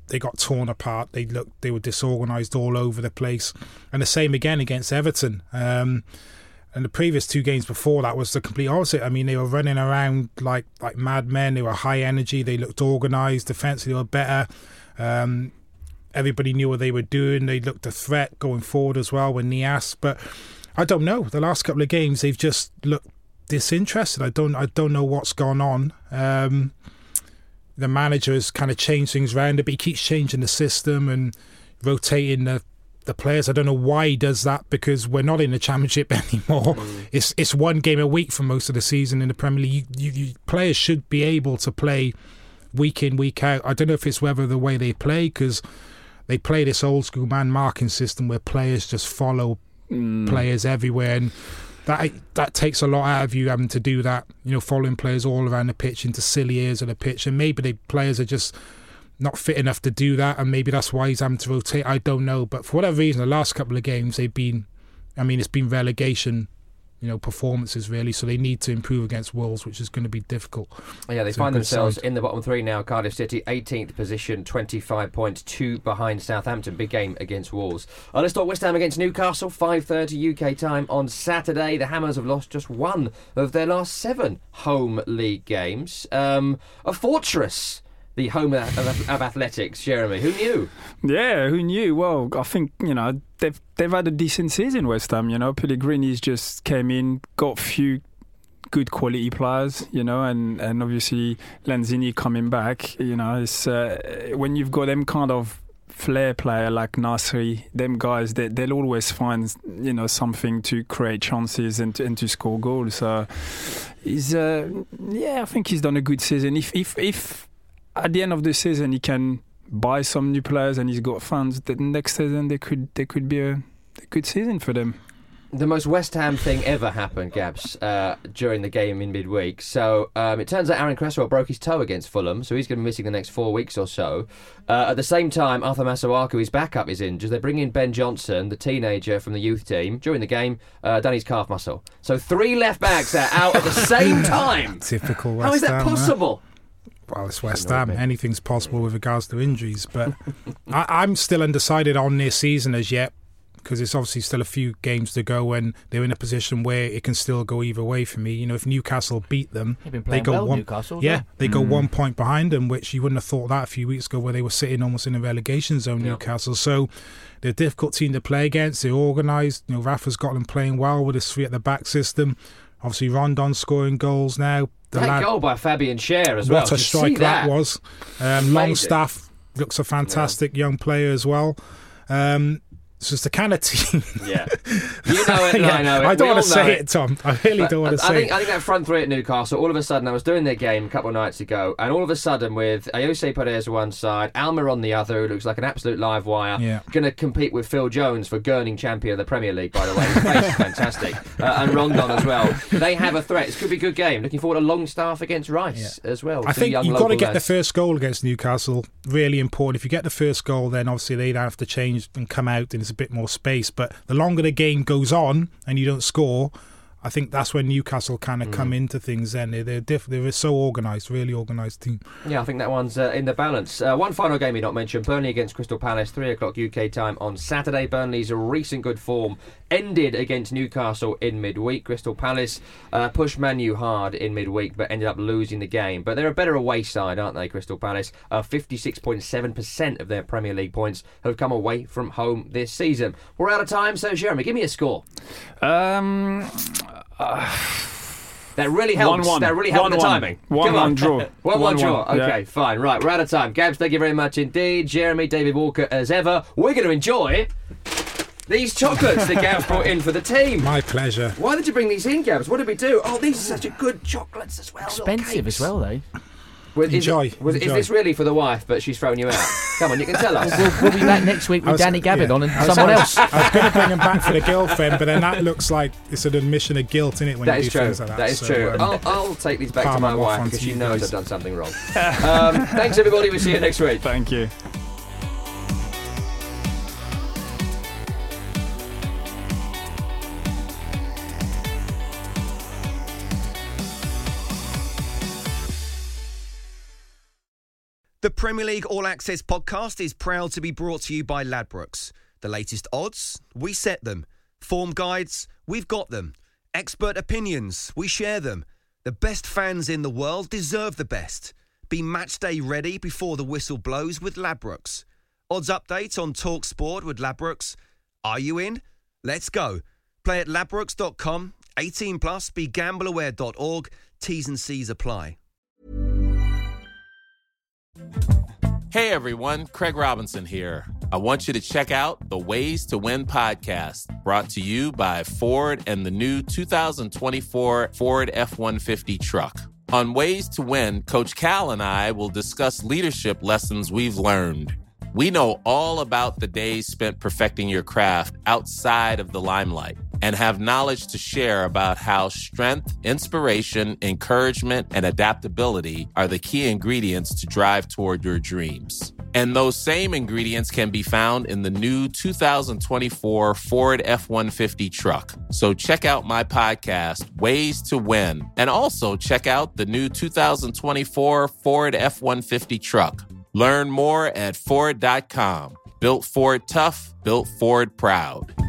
they got torn apart. They looked, they were disorganised all over the place. And the same again against Everton. Um, and the previous two games before that was the complete opposite. I mean, they were running around like like madmen. They were high energy. They looked organised. Defensively, they were better. Um, everybody knew what they were doing. They looked a threat going forward as well with Niasse. But I don't know. The last couple of games, they've just looked disinterested. I don't I don't know what's gone on. Um, the manager has kind of changed things around, but he keeps changing the system and rotating the, the players. I don't know why he does that, because we're not in the Championship anymore. Mm. It's it's one game a week for most of the season in the Premier League. You, you, you, players should be able to play week in, week out. I don't know if it's whether the way they play, because they play this old school man marking system where players just follow mm. players everywhere, and that that takes a lot out of you having to do that, you know, following players all around the pitch into silly areas of the pitch. And maybe the players are just not fit enough to do that, and maybe that's why he's having to rotate. I don't know, but for whatever reason, the last couple of games they've been, I mean, it's been relegation, you know, performances really, so they need to improve against Wolves, which is going to be difficult. Yeah, they find themselves in the bottom three now. Cardiff City, eighteenth position, twenty-five points, two behind Southampton. Big game against Wolves. Uh, let's talk West Ham against Newcastle, five thirty U K time on Saturday. The Hammers have lost just one of their last seven home league games. Um, a fortress, the home of, of, of athletics. Jeremy, who knew? Yeah, who knew? Well, I think, you know, they've they've had a decent season, West Ham. You know, Pellegrini's just came in, got a few good quality players, you know, and, and obviously Lanzini coming back. You know, it's uh, when you've got them kind of flair player like Nasri, them guys, they, they'll always find, you know, something to create chances and to, and to score goals. So he's, uh, yeah, I think he's done a good season. If if if at the end of the season he can buy some new players and he's got funds, the next season they could they could be a, a good season for them. The most West Ham thing ever happened, Gabs, uh, during the game in midweek. So um, it turns out Aaron Cresswell broke his toe against Fulham, so he's going to be missing the next four weeks or so. Uh, at the same time, Arthur Masuaku, his backup, is injured. They bring in Ben Johnson, the teenager from the youth team. During the game, uh, done his calf muscle. So three left backs are out at the same time. Typical West Ham. How is that possible? Right? Well, it's West Ham. Anything's possible with regards to injuries. But I, I'm still undecided on this season as yet, because it's obviously still a few games to go and they're in a position where it can still go either way for me. You know, if Newcastle beat them, they go well, one, Newcastle, yeah, well. they mm. go one point behind them, which you wouldn't have thought that a few weeks ago, where they were sitting almost in the relegation zone. Yep. Newcastle, so they're a difficult team to play against. They're organised. You know, Rafa's got them playing well with his three at the back system. Obviously, Rondon scoring goals now. The Great lad, goal by Fabian Schär as well. What a strike that? that was. Um, Longstaff looks a fantastic yeah. young player as well. Um, It's just the kind of team. Yeah. You know it, and yeah. I know it. I don't we want to say it. it, Tom. I really but don't want to say I think, it. I think that front three at Newcastle, all of a sudden, I was doing their game a couple of nights ago, and all of a sudden, with Ayose Perez on one side, Alma on the other, who looks like an absolute live wire, yeah. going to compete with Phil Jones for Gurning champion of the Premier League, by the way. His face is fantastic. Uh, and Rondon as well. They have a threat. It could be a good game. Looking forward to Longstaff against Rice yeah. as well. I think you've got to get lads. the first goal against Newcastle. Really important. If you get the first goal, then obviously they'd have to change and come out, and there's a bit more space. But the longer the game goes on and you don't score, I think that's when Newcastle kind of mm. come into things. Then they're they're, diff- they're so organised, really organised team. Yeah, I think that one's uh, in the balance. Uh, one final game you not mentioned: Burnley against Crystal Palace, three o'clock U K time on Saturday. Burnley's recent good form ended against Newcastle in midweek. Crystal Palace uh, pushed Man U hard in midweek, but ended up losing the game. But they're a better away side, aren't they? Crystal Palace, uh, fifty-six point seven percent of their Premier League points have come away from home this season. We're out of time, so Jeremy, give me a score. Um. Uh, that really helps. One, one. That really helps one, the one. timing. One, Come one on. draw. one, one, one draw. one. Okay, yeah. fine. Right, we're out of time. Gabs, thank you very much indeed. Jeremy, David Walker, as ever. We're going to enjoy these chocolates that Gabs brought in for the team. My pleasure. Why did you bring these in, Gabs? What did we do? Oh, these are such a good chocolates as well. Expensive as well, though. Was, enjoy, is, was, enjoy. Is this really for the wife, but she's thrown you out? Come on, you can tell us. We'll, we'll be back next week with was, Danny Gabbard yeah. on and I was, someone I else. was, I was going to bring him back for the girlfriend, but then that looks like it's an admission of guilt, isn't it? When that you is do true. things like that. That is so, true. Um, I'll, I'll take these back to my wife because she knows guys. I've done something wrong. um, thanks, everybody. We'll see you next week. Thank you. The The Premier League All Access podcast is proud to be brought to you by Ladbrokes. The latest odds, we set them. Form guides, we've got them. Expert opinions, we share them. The best fans in the world deserve the best. Be match day ready before the whistle blows with Ladbrokes. Odds update on Talk Sport with Ladbrokes. Are you in? Let's go. Play at ladbrokes dot com. eighteen plus, be gamble aware dot org. T's and C's apply. Hey everyone, Craig Robinson here. I want you to check out the Ways to Win podcast, brought to you by Ford and the new two thousand twenty-four Ford F one fifty truck. On Ways to Win, Coach Cal and I will discuss leadership lessons we've learned. We know all about the days spent perfecting your craft outside of the limelight and have knowledge to share about how strength, inspiration, encouragement, and adaptability are the key ingredients to drive toward your dreams. And those same ingredients can be found in the new two thousand twenty-four Ford F one fifty truck. So check out my podcast, Ways to Win, and also check out the new two thousand twenty-four Ford F one fifty truck. Learn more at Ford dot com. Built Ford tough, built Ford proud.